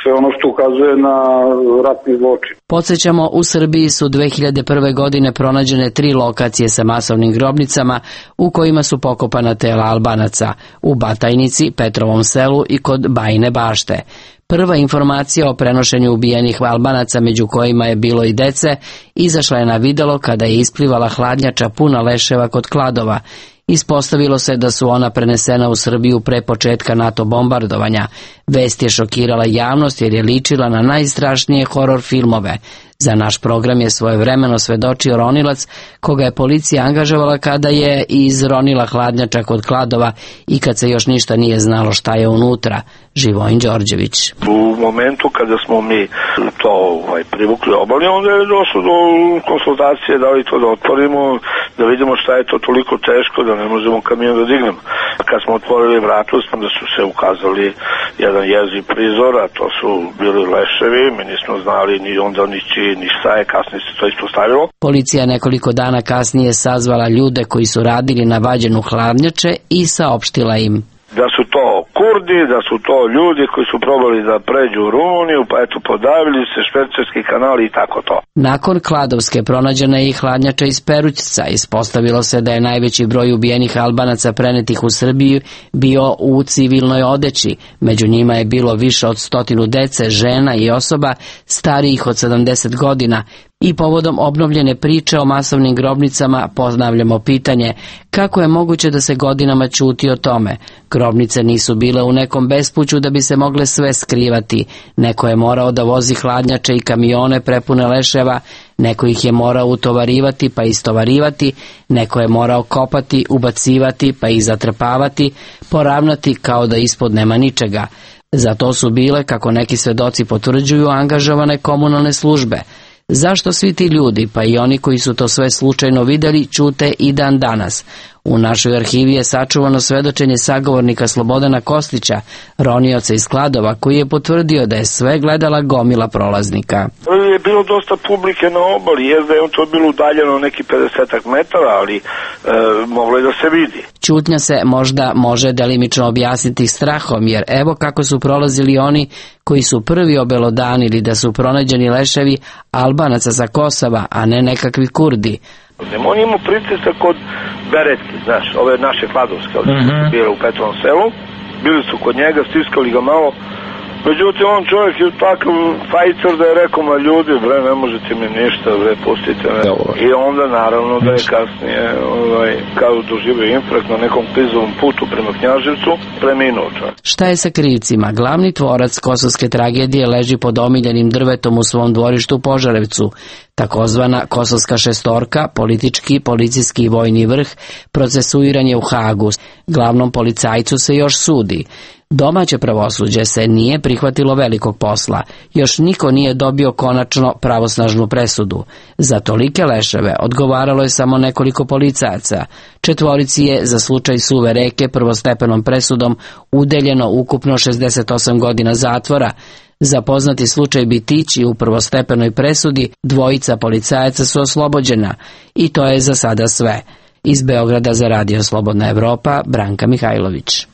sve ono što ukazuje na ratni zločin. Podsjećamo, u Srbiji su dve hiljade prve. godine pronađene tri lokacije sa masovnim grobnicama u kojima su pokopana tela Albanaca, u Batajnici, Petrovom selu i kod Bajine Bašte. Prva informacija o prenošenju ubijenih Albanaca, među kojima je bilo i dece, izašla je na videlo kada je isplivala hladnjača puna leševa kod Kladova. Ispostavilo se da su ona prenesena u Srbiju pre početka NATO bombardovanja. Vest je šokirala javnost jer je ličila na najstrašnije horor filmove. Za naš program je svojevremeno svedočio ronilac koga je policija angažovala kada je izronila hladnjača kod Kladova i kad se još ništa nije znalo šta je unutra. Živojin Đorđević. U momentu kada smo mi to ovaj, privukli obali, onda je došlo do konsultacije da li to da otvorimo, da vidimo šta je to toliko teško da ne možemo kamion da dignemo. Kad smo otvorili vrata, da su se ukazali jedan jeziv prizor, a to su bili leševi, mi nismo znali ni onda ni či, ni šta je, kasnije se to ispostavilo. Policija nekoliko dana kasnije sazvala ljude koji su radili na vađenju hladnjače i saopštila im da su to Kurdi, da su to ljudi koji su probali da pređu u Rumuniju, pa eto podavili se švercerski kanali i tako to. Nakon Kladovske pronađena je i hladnjača iz Perućca. Ispostavilo se da je najveći broj ubijenih Albanaca prenetih u Srbiju bio u civilnoj odeći. Među njima je bilo više od stotinu dece, žena i osoba starijih od sedamdeset godina. I povodom obnovljene priče o masovnim grobnicama ponavljamo pitanje kako je moguće da se godinama ćuti o tome. Grobnice nisu bile u nekom bespuću da bi se mogle sve skrivati. Neko je morao da vozi hladnjače i kamione prepune leševa, neko ih je morao utovarivati pa istovarivati, neko je morao kopati, ubacivati pa ih zatrpavati, poravnati kao da ispod nema ničega. Za to su bile, kako neki svedoci potvrđuju, angažovane komunalne službe. Zašto svi ti ljudi, pa i oni koji su to sve slučajno vidjeli, ćute i dan danas? U našoj arhivi je sačuvano svedočenje sagovornika Slobodana Kostića, ronioca iz Kladova, koji je potvrdio da je sve gledala gomila prolaznika. Je bilo dosta publike na obali, jer da je to bilo udaljeno neki pedesetak metara, ali e, moglo je da se vidi. Ćutnja se možda može delimično objasniti strahom, jer evo kako su prolazili oni koji su prvi obelodanili da su pronađeni leševi Albanaca sa Kosova, a ne nekakvi Kurdi. On imao pritisak kod Beretke, znaš, ove naše Kladovske, ovdje su uh-huh. bile u Petrovom selu, bili su kod njega, stiskali ga malo, međutim on čovjek je takav fajcer da je rekao, ma ljudi, bre, ne možete mi ništa, bre, pustite me. I onda naravno da je kasnije, ovaj, kao doživio infarkt na nekom klizovom putu prema Knjaževcu, preminuo čovjek. Šta je sa krivcima? Glavni tvorac kosovske tragedije leži pod omiljenim drvetom u svom dvorištu u Požarevcu. Takozvana kosovska šestorka, politički, policijski i vojni vrh, procesuiran je u Hagu. Glavnom policajcu se još sudi. Domaće pravosuđe se nije prihvatilo velikog posla. Još niko nije dobio konačno pravosnažnu presudu. Za tolike leševe odgovaralo je samo nekoliko policajaca. Četvorici je za slučaj Suve reke prvostepenom presudom udeljeno ukupno šezdeset osam godina zatvora. Za poznati slučaj Bitići u prvostepenoj presudi dvojica policajaca su oslobođena. I to je za sada sve. Iz Beograda za Radio Slobodna Evropa, Branka Mihajlović.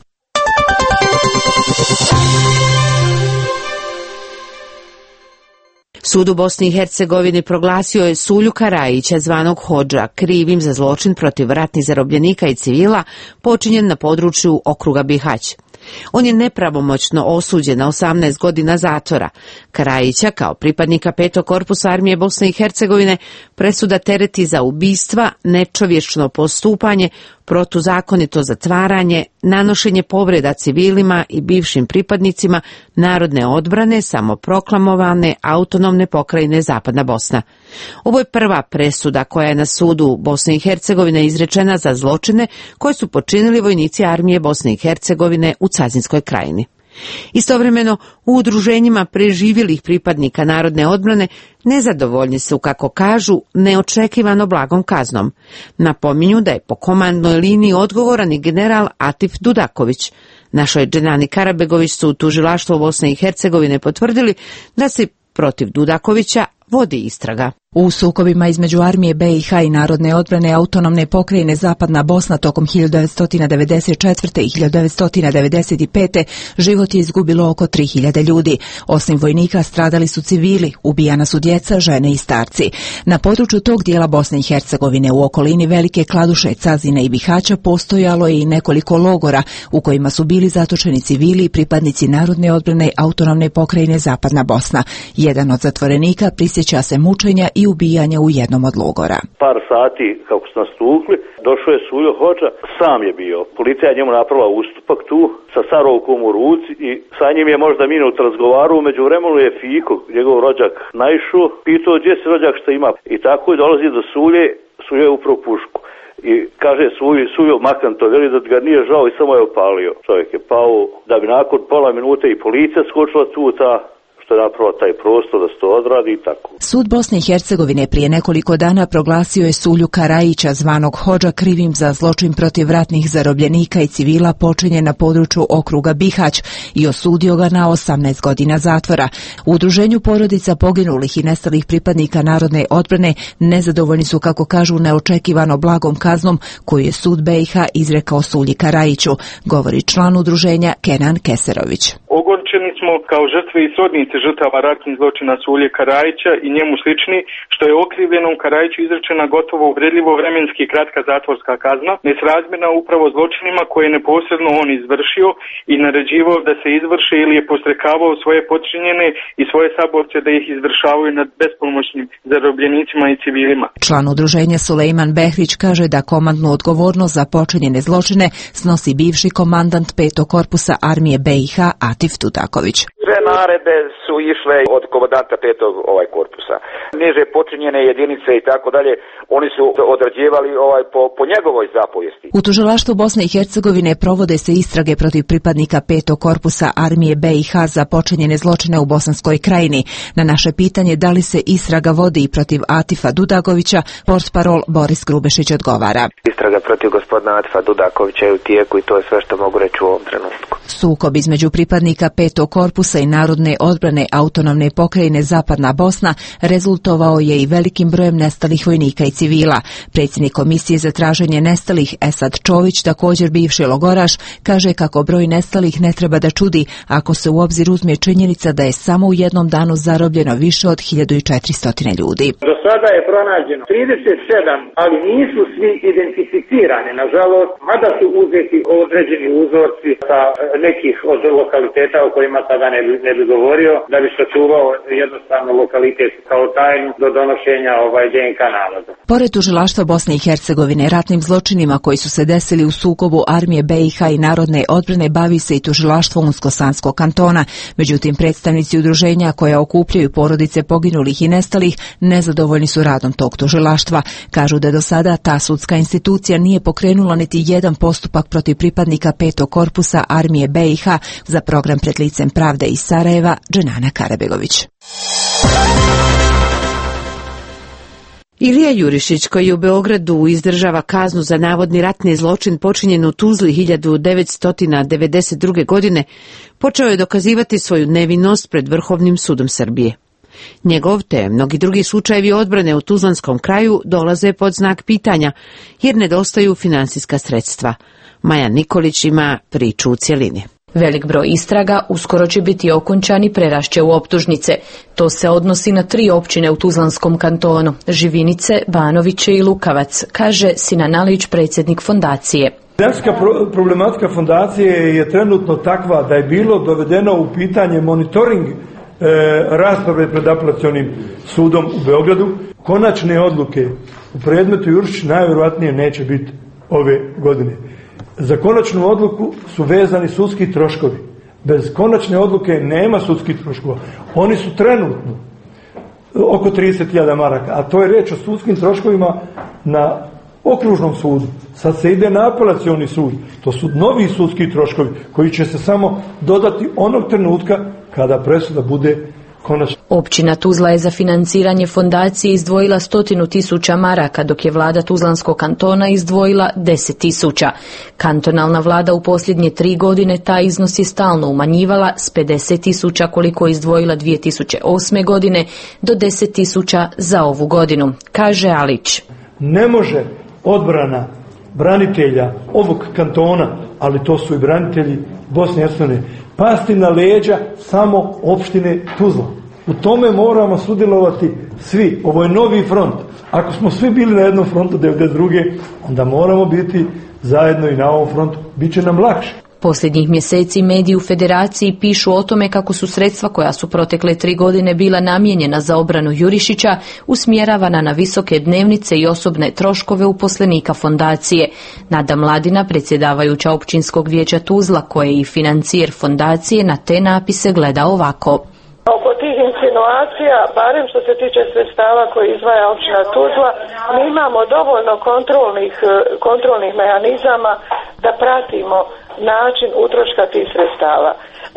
Sud u Bosni i Hercegovini proglasio je Sulju Karajića, zvanog Hodža, krivim za zločin protiv ratnih zarobljenika i civila počinjen na području okruga Bihać. On je nepravomoćno osuđen na osamnaest godina zatvora. Karajića, kao pripadnika petog korpusa armije Bosne i Hercegovine, presuda tereti za ubistva, nečovječno postupanje, protuzakonito zatvaranje, nanošenje povreda civilima i bivšim pripadnicima narodne odbrane samoproklamovane autonomne pokrajine Zapadna Bosna. Ovo je prva presuda koja je na sudu Bosne i Hercegovine izrečena za zločine koje su počinili vojnici armije Bosne i Hercegovine u Cazinskoj krajini. Istovremeno, u udruženjima preživjelih pripadnika narodne odbrane nezadovoljni su, kako kažu, neočekivano blagom kaznom. Napominju da je po komandnoj liniji odgovoran i general Atif Dudaković. Našoj Dženani Karabegović su u tužilaštvu Bosne i Hercegovine potvrdili da se protiv Dudakovića vodi istraga. U sukobima između armije B i H i Narodne odbrane autonomne pokrajine Zapadna Bosna tokom hiljadu devetsto devedeset četvrte. i hiljadu devetsto devedeset pete. život je izgubilo oko tri hiljade ljudi. Osim vojnika stradali su civili, ubijana su djeca, žene i starci. Na području tog dijela Bosne i Hercegovine u okolini Velike Kladuše, Cazine i Bihaća postojalo je i nekoliko logora u kojima su bili zatočeni civili i pripadnici Narodne odbrane autonomne pokrajine Zapadna Bosna. Jedan od zatvorenika prisjeća se mučenja i ubijanja u jednom od logora. Par sati kako su nas tukli, došao je Suljo Hodža, sam je bio. Policija je njemu napravila ustupak tu sa sarovkom u ruci i sa njim je možda minut razgovarao. Među vremenu je Fiko, njegov rođak, naišao, pitao gdje se rođak šta ima. I tako je dolazi do Sulje, Sulje je upravo pušku. I kaže Suljo, Suljo makan to, veli da ga nije žao i samo je opalio. Čovjek je pao, da bi nakon pola minute i policija skočila tu, ta što je napravo taj prostor da se to odradi i tako. Sud Bosne i Hercegovine prije nekoliko dana proglasio je Sulju Karajića, zvanog Hodža, krivim za zločin protiv ratnih zarobljenika i civila počinjen na području okruga Bihać i osudio ga na osamnaest godina zatvora. U udruženju porodica poginulih i nestalih pripadnika Narodne odbrane nezadovoljni su, kako kažu, neočekivano blagom kaznom koju je sud B i H izrekao Sulji Karajiću, govori član udruženja Kenan Keserović. Ogorčeni smo kao žrtve i srodnici žrtava ratnih zločina Sulje Karajića i njemu slični, što je okrivljenom Karajiću izrečena gotovo uvredljivo vremenski kratka zatvorska kazna, nesrazmjerna upravo zločinima koje je neposredno on izvršio i naređivao da se izvrše ili je postrekavao svoje podčinjene i svoje saborce da ih izvršavaju nad bespomoćnim zarobljenicima i civilima. Član udruženja Sulejman Behrić kaže da komandnu odgovornost za počinjene zločine snosi bivši komandant petog korpusa armije B i H Atif Tudaković. Sve naredbe su išle od komandanta petog ovaj korpusa. Niže počinjene jedinice i tako dalje, oni su odrađivali ovaj po, po njegovoj zapovijesti. U tužilaštvu Bosne i Hercegovine provode se istrage protiv pripadnika petog korpusa armije B i H za počinjene zločine u Bosanskoj krajini. Na naše pitanje da li se istraga vodi i protiv Atifa Dudakovića, portparol Boris Grubešić odgovara. Istraga protiv gospodina Atifa Dudakovića je u tijeku i to je sve što mogu reći u ovom trenutku. Sukob između pripadnika petog korpusa i Narodne odbrane autonomne pokrajine Zapadna Bosna rezultovao je i velikim brojem nestalih vojnika i civila. Predsjednik komisije za traženje nestalih Esad Čović, također bivši logoraš, kaže kako broj nestalih ne treba da čudi ako se u obzir uzme činjenica da je samo u jednom danu zarobljeno više od hiljadu četiristo ljudi. Do sada je pronađeno trideset sedam, ali nisu svi identificirani, nažalost, mada su uzeti određeni uzorci sa nekih od lokaliteta o kojima sada ne bi, ne bi govorio, da bi sačuvao jednostavno lokalitet kao tajnu do donošenja ovaj D N K nalaza. Pored tužilaštva Bosne i Hercegovine ratnim zločinima koji su se desili u sukobu armije B i H i Narodne odbrane bavi se i tužilaštvo Unsko-Sanskog kantona. Međutim, predstavnici udruženja koja okupljaju porodice poginulih i nestalih nezadovoljni su radom tog tužilaštva. Kažu da do sada ta sudska institucija nije pokrenula niti jedan postupak protiv pripadnika petog korpusa armije B i H. Za program Pred licem pravde iz Sarajeva, Dženana Karabegović. Ilija Jurišić, koji u Beogradu izdržava kaznu za navodni ratni zločin počinjen u Tuzli hiljadu devetsto devedeset druge. godine, počeo je dokazivati svoju nevinost pred Vrhovnim sudom Srbije. Njegov te mnogi drugi slučajevi odbrane u Tuzlanskom kraju dolaze pod znak pitanja, jer nedostaju finansijska sredstva. Maja Nikolić ima priču u cjelini. Velik broj istraga uskoro će biti okončan i prerašće u optužnice. To se odnosi na tri općine u Tuzlanskom kantonu, Živinice, Banoviće i Lukavac, kaže Sinan Alić, predsjednik fondacije. Financijska problematika fondacije je trenutno takva da je bilo dovedeno u pitanje monitoring e, rasprave pred apelacionim sudom u Beogradu. Konačne odluke u predmetu Jurišić najvjerojatnije neće biti ove godine. Za konačnu odluku su vezani sudski troškovi. Bez konačne odluke nema sudskih troškova. Oni su trenutno oko trideset hiljada maraka, a to je reč o sudskim troškovima na okružnom sudu. Sad se ide na apelacioni sud. To su novi sudski troškovi koji će se samo dodati onog trenutka kada presuda bude konačno. Općina Tuzla je za financiranje fondacije izdvojila stotinu tisuća maraka, dok je vlada Tuzlanskog kantona izdvojila deset tisuća. Kantonalna vlada u posljednje tri godine taj iznos je stalno umanjivala s pedeset tisuća koliko je izdvojila dvije tisuće osme godine do deset tisuća za ovu godinu, kaže Alić. Ne može odbrana branitelja ovog kantona, ali to su i branitelji Bosne i Hercegovine, pasti na leđa samo opštine Tuzla. U tome moramo sudjelovati svi. Ovo je novi front. Ako smo svi bili na jednom frontu devedeset druge onda moramo biti zajedno i na ovom frontu. Biće nam lakše. Posljednjih mjeseci mediji u Federaciji pišu o tome kako su sredstva koja su protekle tri godine bila namijenjena za obranu Jurišića usmjeravana na visoke dnevnice i osobne troškove uposlenika fondacije. Nada Mladina, predsjedavajuća općinskog vijeća Tuzla, koje je i financijer fondacije, na te napise gleda ovako. Oko tih insinuacija, barem što se tiče sredstava koje izvaja općina Tuzla, mi imamo dovoljno kontrolnih, kontrolnih mehanizama da pratimo način utroška tih sredstava. E,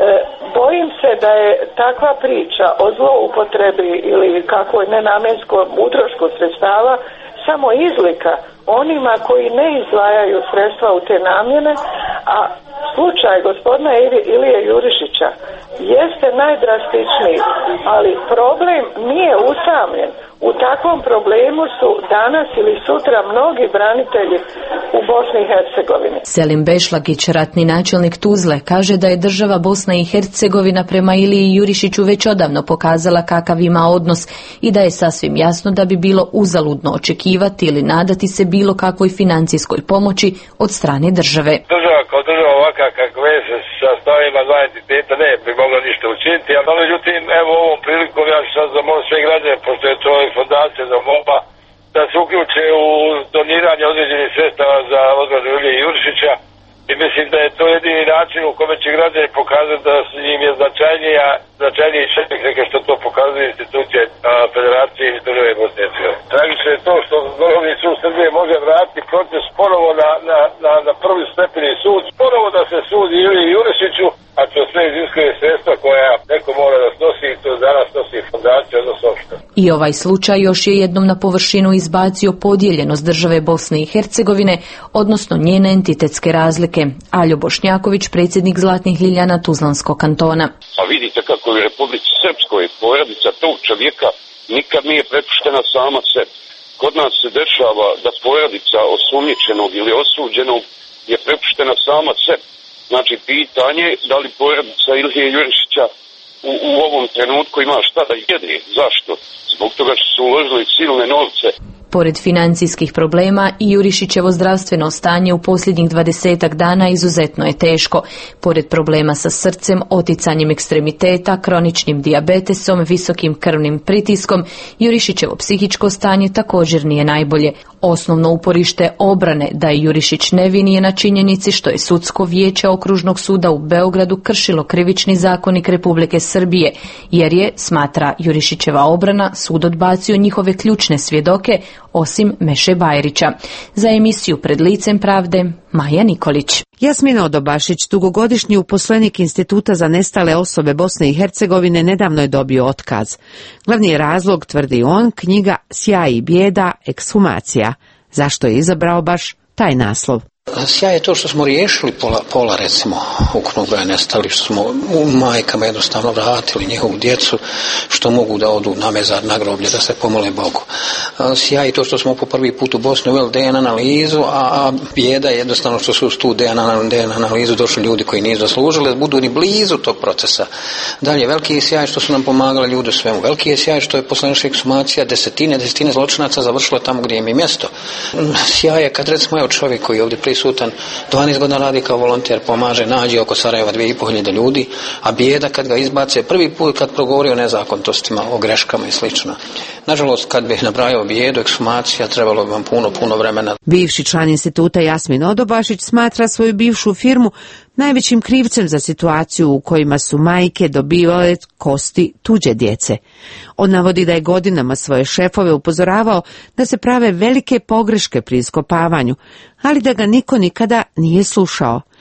bojim se da je takva priča o zloupotrebi ili kako je nenamjenskom utrošku sredstava samo izlika onima koji ne izdvajaju sredstva u te namjene, a slučaj gospodina Ilije Jurišića jeste najdrastičniji, ali problem nije usamljen. U takvom problemu su danas ili sutra mnogi branitelji u Bosni i Hercegovini. Selim Bešlagić, ratni načelnik Tuzle, kaže da je država Bosna i Hercegovina prema Iliji Jurišiću već odavno pokazala kakav ima odnos i da je sasvim jasno da bi bilo uzaludno očekivati ili nadati se bilo kakvoj financijskoj pomoći od strane države. Država kao država ovaka kakve se sa stavima dva entiteta ne bi mogla ništa učiniti, ali međutim, evo ovom prilikom ja ću sad zamoliti sve građane, pošto je to fondacija za molba, da se uključe u doniranje određenih sredstava za odbranu Ilije Jurišića i mislim da je to jedini način u kome će građani pokazati da im je značajnija, značajniji čovjek neka što to pokazuje institucije Federacije i države Bosne i Hercegovine. Tragično je to što Vrhovni sud Srbije može vratiti proces ponovo na, na, na, na prvi stepeni sud, ponovo da se sudi Iliji Jurišiću, a to sve iziskuje sredstva koja neko mora da snosi i to danas nosi fondacija, odnosno opština. I ovaj slučaj još je jednom na površinu izbacio podijeljenost države Bosne i Hercegovine, odnosno njene entitetske razlike. Aljo Bošnjaković, predsjednik Zlatnih Ljiljana Tuzlanskog kantona. A vidite kako u Republici Srpskoj porodica tog čovjeka nikad nije prepuštena sama sebi. Kod nas se dešava da porodica osumnjičenog ili osuđenog je prepuštena sama sebi. Znači, pitanje da li porodica Ilije Jurišića u, u ovom trenutku ima šta da jede. Zašto? Zbog toga što su uložili silne novce. Pored financijskih problema, i Jurišićevo zdravstveno stanje u posljednjih dvadesetak dana izuzetno je teško. Pored problema sa srcem, oticanjem ekstremiteta, kroničnim dijabetesom, visokim krvnim pritiskom, Jurišićevo psihičko stanje također nije najbolje. Osnovno uporište obrane da je Jurišić nevin je na činjenici što je sudsko vijeće Okružnog suda u Beogradu kršilo krivični zakonik Republike Srbije, jer je, smatra Jurišićeva obrana, sud odbacio njihove ključne svjedoke, osim Meše Bajrića. Za emisiju Pred licem pravde, Maja Nikolić. Jasmina Odobašić, dugogodišnji uposlenik Instituta za nestale osobe Bosne i Hercegovine, nedavno je dobio otkaz. Glavni je razlog, tvrdi on, knjiga Sjaj i bijeda, ekshumacija. Zašto je izabrao baš taj naslov? Sjaj je to što smo riješili pola, pola recimo ukupnog broja nestalih, što smo u majkama jednostavno vratili njihovu djecu, što mogu da odu na mezar, na groblje, da se pomole Bogu. Sjaj je to što smo po prvi put u Bosni uveli D N A analizu, a, a bijeda je jednostavno što su tu D N A analizu došli ljudi koji nisu zaslužili da budu ni blizu tog procesa. Dalje, veliki je sjaj što su nam pomagali ljudi u svemu. Veliki je sjaj što je posle naše ekshumacija desetine, desetine zločinaca završilo tamo gdje im je mjesto. Sjaj je kad recimo evo čovjek koji je ovdje prisutan, dvanaest godina radi kao volonter, pomaže, nađe oko Sarajeva dvije i pol hiljade ljudi, a bijeda kad ga izbace prvi put kad progovori o nezakonitostima, o greškama i slično. Nažalost, kad bih nabrajao bijedu, ekshumacija, trebalo bi vam puno, puno vremena. Bivši član instituta Jasmin Odobašić smatra svoju bivšu firmu najvećim krivcem za situaciju u kojima su majke dobivale kosti tuđe djece. On navodi da je godinama svoje šefove upozoravao da se prave velike pogreške pri iskopavanju, ali da ga niko nikada nije slušao.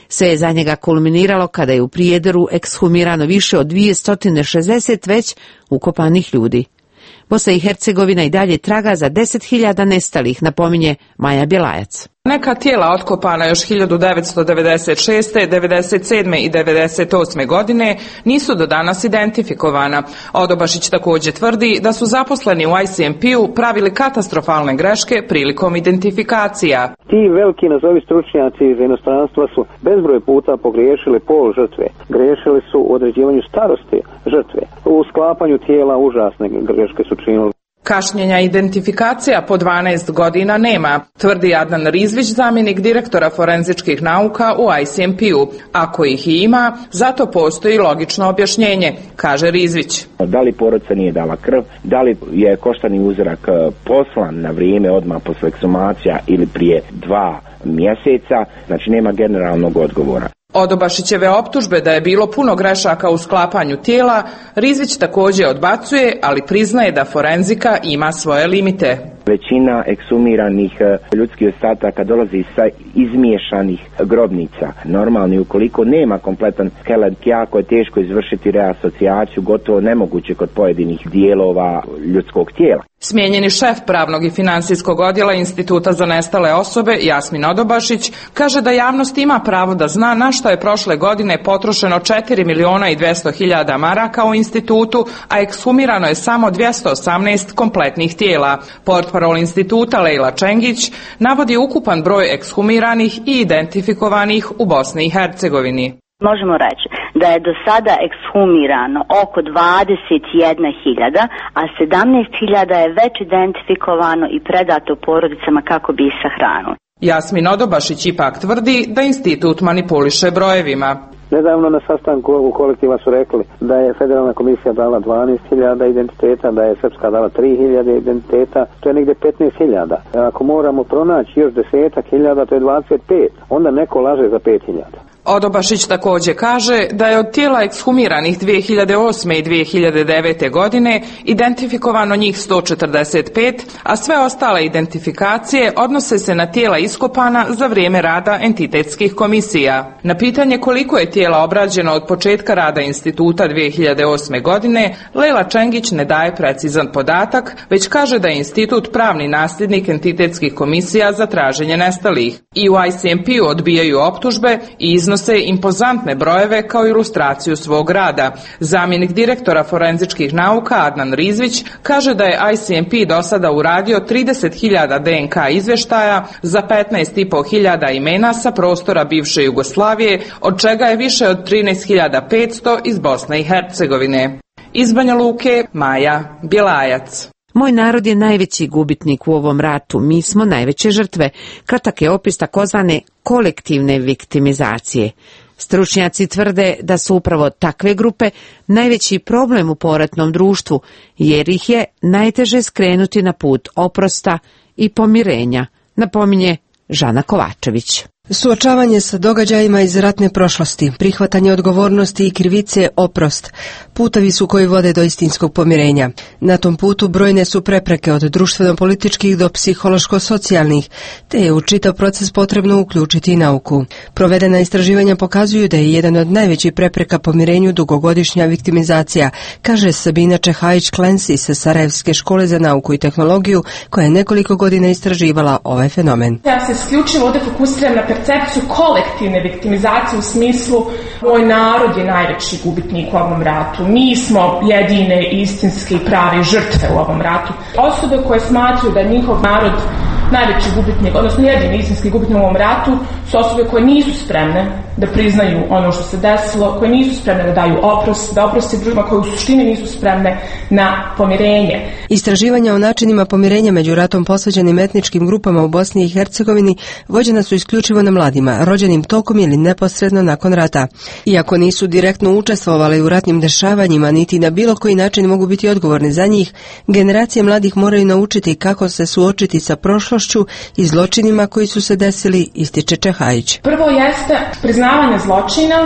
Sve je za njega kulminiralo kada je u Prijedoru ekshumirano više od dvjesto šezdeset već ukopanih ljudi. Bosna i Hercegovina i dalje traga za deset hiljada nestalih, napominje Maja Bjelajac. Neka tijela otkopana još hiljadu devetsto devedeset šeste, devedeset sedme i devedeset osme godine nisu do danas identifikovana. Odobašić također tvrdi da su zaposleni u I C M P-u pravili katastrofalne greške prilikom identifikacija. Ti veliki nazovi stručnjaci iz inostranstva su bezbroj puta pogriješili pol žrtve. Grešili su u određivanju starosti žrtve. U sklapanju tijela užasne greške su činili. Kašnjenja identifikacija po dvanaest godina nema, tvrdi Adnan Rizvić, zamjenik direktora forenzičkih nauka u I C M P-u. Ako ih i ima, zato postoji logično objašnjenje, kaže Rizvić. Da li porodica nije dala krv, da li je koštani uzorak poslan na vrijeme odmah posle ekshumacija ili prije dva mjeseca, znači nema generalnog odgovora. Odobašićeve optužbe da je bilo puno grešaka u sklapanju tijela, Rizvić također odbacuje, ali priznaje da forenzika ima svoje limite. Većina ekshumiranih ljudskih ostataka dolazi sa izmiješanih grobnica. Normalni, ukoliko nema kompletan skelet, jako je teško izvršiti reasocijaciju, gotovo nemoguće kod pojedinih dijelova ljudskog tijela. Smijenjeni šef pravnog i financijskog odjela Instituta za nestale osobe, Jasmin Odobašić, kaže da javnost ima pravo da zna na što je prošle godine potrošeno četiri miliona i dvjesto hiljada maraka u institutu, a ekshumirano je samo dvjesto osamnaest kompletnih tijela. Portparol instituta Lejla Čengić navodi ukupan broj ekshumiranih i identifikovanih u Bosni i Hercegovini. Možemo reći da je do sada ekshumirano oko dvadeset jedna hiljada, a sedamnaest hiljada je već identifikovano i predato porodicama kako bi ih sahranili. Jasmin Odobašić ipak tvrdi da institut manipuliše brojevima. Nedavno na sastanku u kolektiva su rekli da je Federalna komisija dala dvanaest hiljada identiteta, da je Srpska dala tri hiljade identiteta, to je negdje petnaest hiljada. Ako moramo pronaći još desetak hiljada, to je dvadeset pet. Onda neko laže za pet hiljada. Odobašić također kaže da je od tijela ekshumiranih dvije hiljade osme i dvije hiljade devete godine identifikovano njih sto četrdeset pet, a sve ostale identifikacije odnose se na tijela iskopana za vrijeme rada entitetskih komisija. Na pitanje koliko je tijela obrađeno od početka rada instituta dvije hiljade osme godine, Lejla Čengić ne daje precizan podatak, već kaže da je institut pravni nasljednik entitetskih komisija za traženje nestalih. I u I C M P-u odbijaju optužbe i iznose impozantne brojeve kao ilustraciju svog rada. Zamjenik direktora forenzičkih nauka Adnan Rizvić kaže da je I C M P do sada uradio trideset hiljada D N K izvještaja za petnaest i po hiljada imena sa prostora bivše Jugoslavije, od čega je više od trinaest hiljada petsto iz Bosne i Hercegovine. Iz Banja Luke, Maja Bjelajac. Moj narod je najveći gubitnik u ovom ratu, mi smo najveće žrtve. Kratak je opis takozvane kolektivne viktimizacije. Stručnjaci tvrde da su upravo takve grupe najveći problem u poratnom društvu, jer ih je najteže skrenuti na put oprosta i pomirenja, napominje Žana Kovačević. Suočavanje sa događajima iz ratne prošlosti, prihvatanje odgovornosti i krivice, oprost, putovi su koji vode do istinskog pomirenja. Na tom putu brojne su prepreke od društveno-političkih do psihološko-socijalnih, te je u čitav proces potrebno uključiti i nauku. Provedena istraživanja pokazuju da je jedan od najvećih prepreka pomirenju dugogodišnja viktimizacija, kaže Sabina Čehajić-Klensi sa Sarajevske škole za nauku i tehnologiju, koja je nekoliko godina istraživala ovaj fenomen. Ja se isključivo ovdje fokusiram na percepciju kolektivne viktimizacije u smislu moj narod je najveći gubitnik u ovom ratu. Mi smo jedine istinske i prave žrtve u ovom ratu. Osobe koje smatruju da je njihov narod najveći gubitnik, odnosno jedini istinski gubitnik u ovom ratu, su osobe koje nisu spremne da priznaju ono što se desilo, koje nisu spremne da daju oprost, da oprosti drugima, koje u suštini nisu spremne na pomirenje. Istraživanja o načinima pomirenja među ratom posvećenim etničkim grupama u Bosni i Hercegovini vođena su isključivo na mladima, rođenim tokom ili neposredno nakon rata. Iako nisu direktno učestvovali u ratnim dešavanjima, niti na bilo koji način mogu biti odgovorni za njih, generacije mladih moraju naučiti kako se suočiti sa prošlošću i zločinima koji su se desili, ističe Čehajić. Prvo jeste priznavanje zločina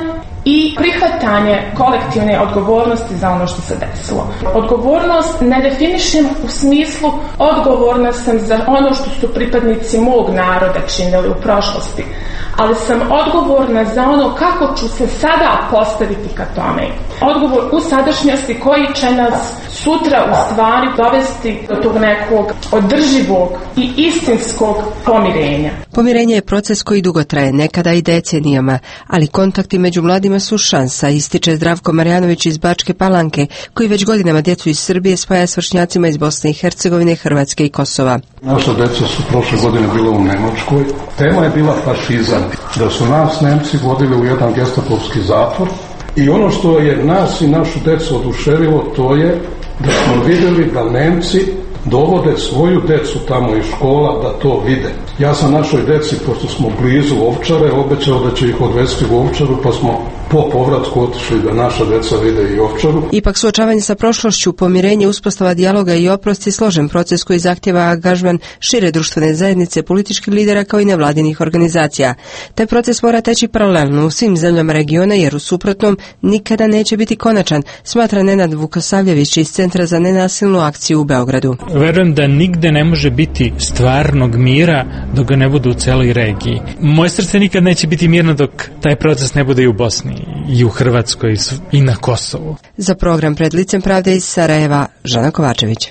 i prihvatanje kolektivne odgovornosti za ono što se desilo. Odgovornost ne definišem u smislu odgovorna sam za ono što su pripadnici mog naroda činili u prošlosti, ali sam odgovorna za ono kako ću se sada postaviti ka tome. Odgovor u sadašnjosti koji će nas sutra u stvari dovesti do tog nekog održivog i istinskog pomirenja. Pomirenje je proces koji dugo traje, nekada i decenijama, ali kontakti među mladima su šansa, ističe Zdravko Marjanović iz Bačke Palanke, koji već godinama djecu iz Srbije spaja s vršnjacima iz Bosne i Hercegovine, Hrvatske i Kosova. Naša djeca su prošle godine bila u Nemačkoj. Tema je bila fašizam, da su nas Nemci vodili u jedan gestapovski zatvor i ono što je nas i našu djecu oduševilo to je da smo vidjeli da Nemci dovode svoju decu tamo iz škola da to vide. Ja sam našoj deci, pošto smo blizu Ovčare, obećao da će ih odvesti u Ovčaru, pa smo po povratku otišli da naša deca vide i Ovčaru. Ipak suočavanje sa prošlošću, pomirenje, uspostava dijaloga i oprost je složen proces koji zahtjeva angažman šire društvene zajednice, političkih lidera kao i nevladinih organizacija. Taj proces mora teći paralelno u svim zemljama regiona jer u suprotnom nikada neće biti konačan, smatra Nenad Vukosavljević iz Centra za nenasilnu akciju u Beogradu. Verujem da nigde ne može biti stvarnog mira dok ga ne bude u celoj regiji. Moje srce nikad neće biti mirno dok taj proces ne bude i u Bosni, i u Hrvatskoj, i na Kosovu. Za program Pred licem pravde iz Sarajeva, Žana Kovačević.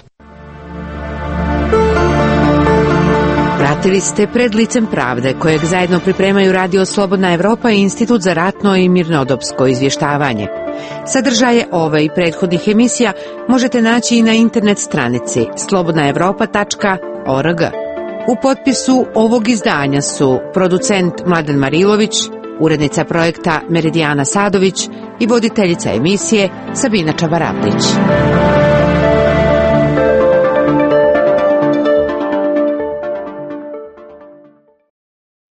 Pratili ste Pred licem pravde, kojeg zajedno pripremaju Radio Slobodna Evropa i Institut za ratno i mirnodopsko izvještavanje. Sadržaje ove i prethodnih emisija možete naći i na internet stranici slobodna evropa tačka org. U potpisu ovog izdanja su producent Mladen Marilović, urednica projekta Meridijana Sadović i voditeljica emisije Sabina Čabaravdić.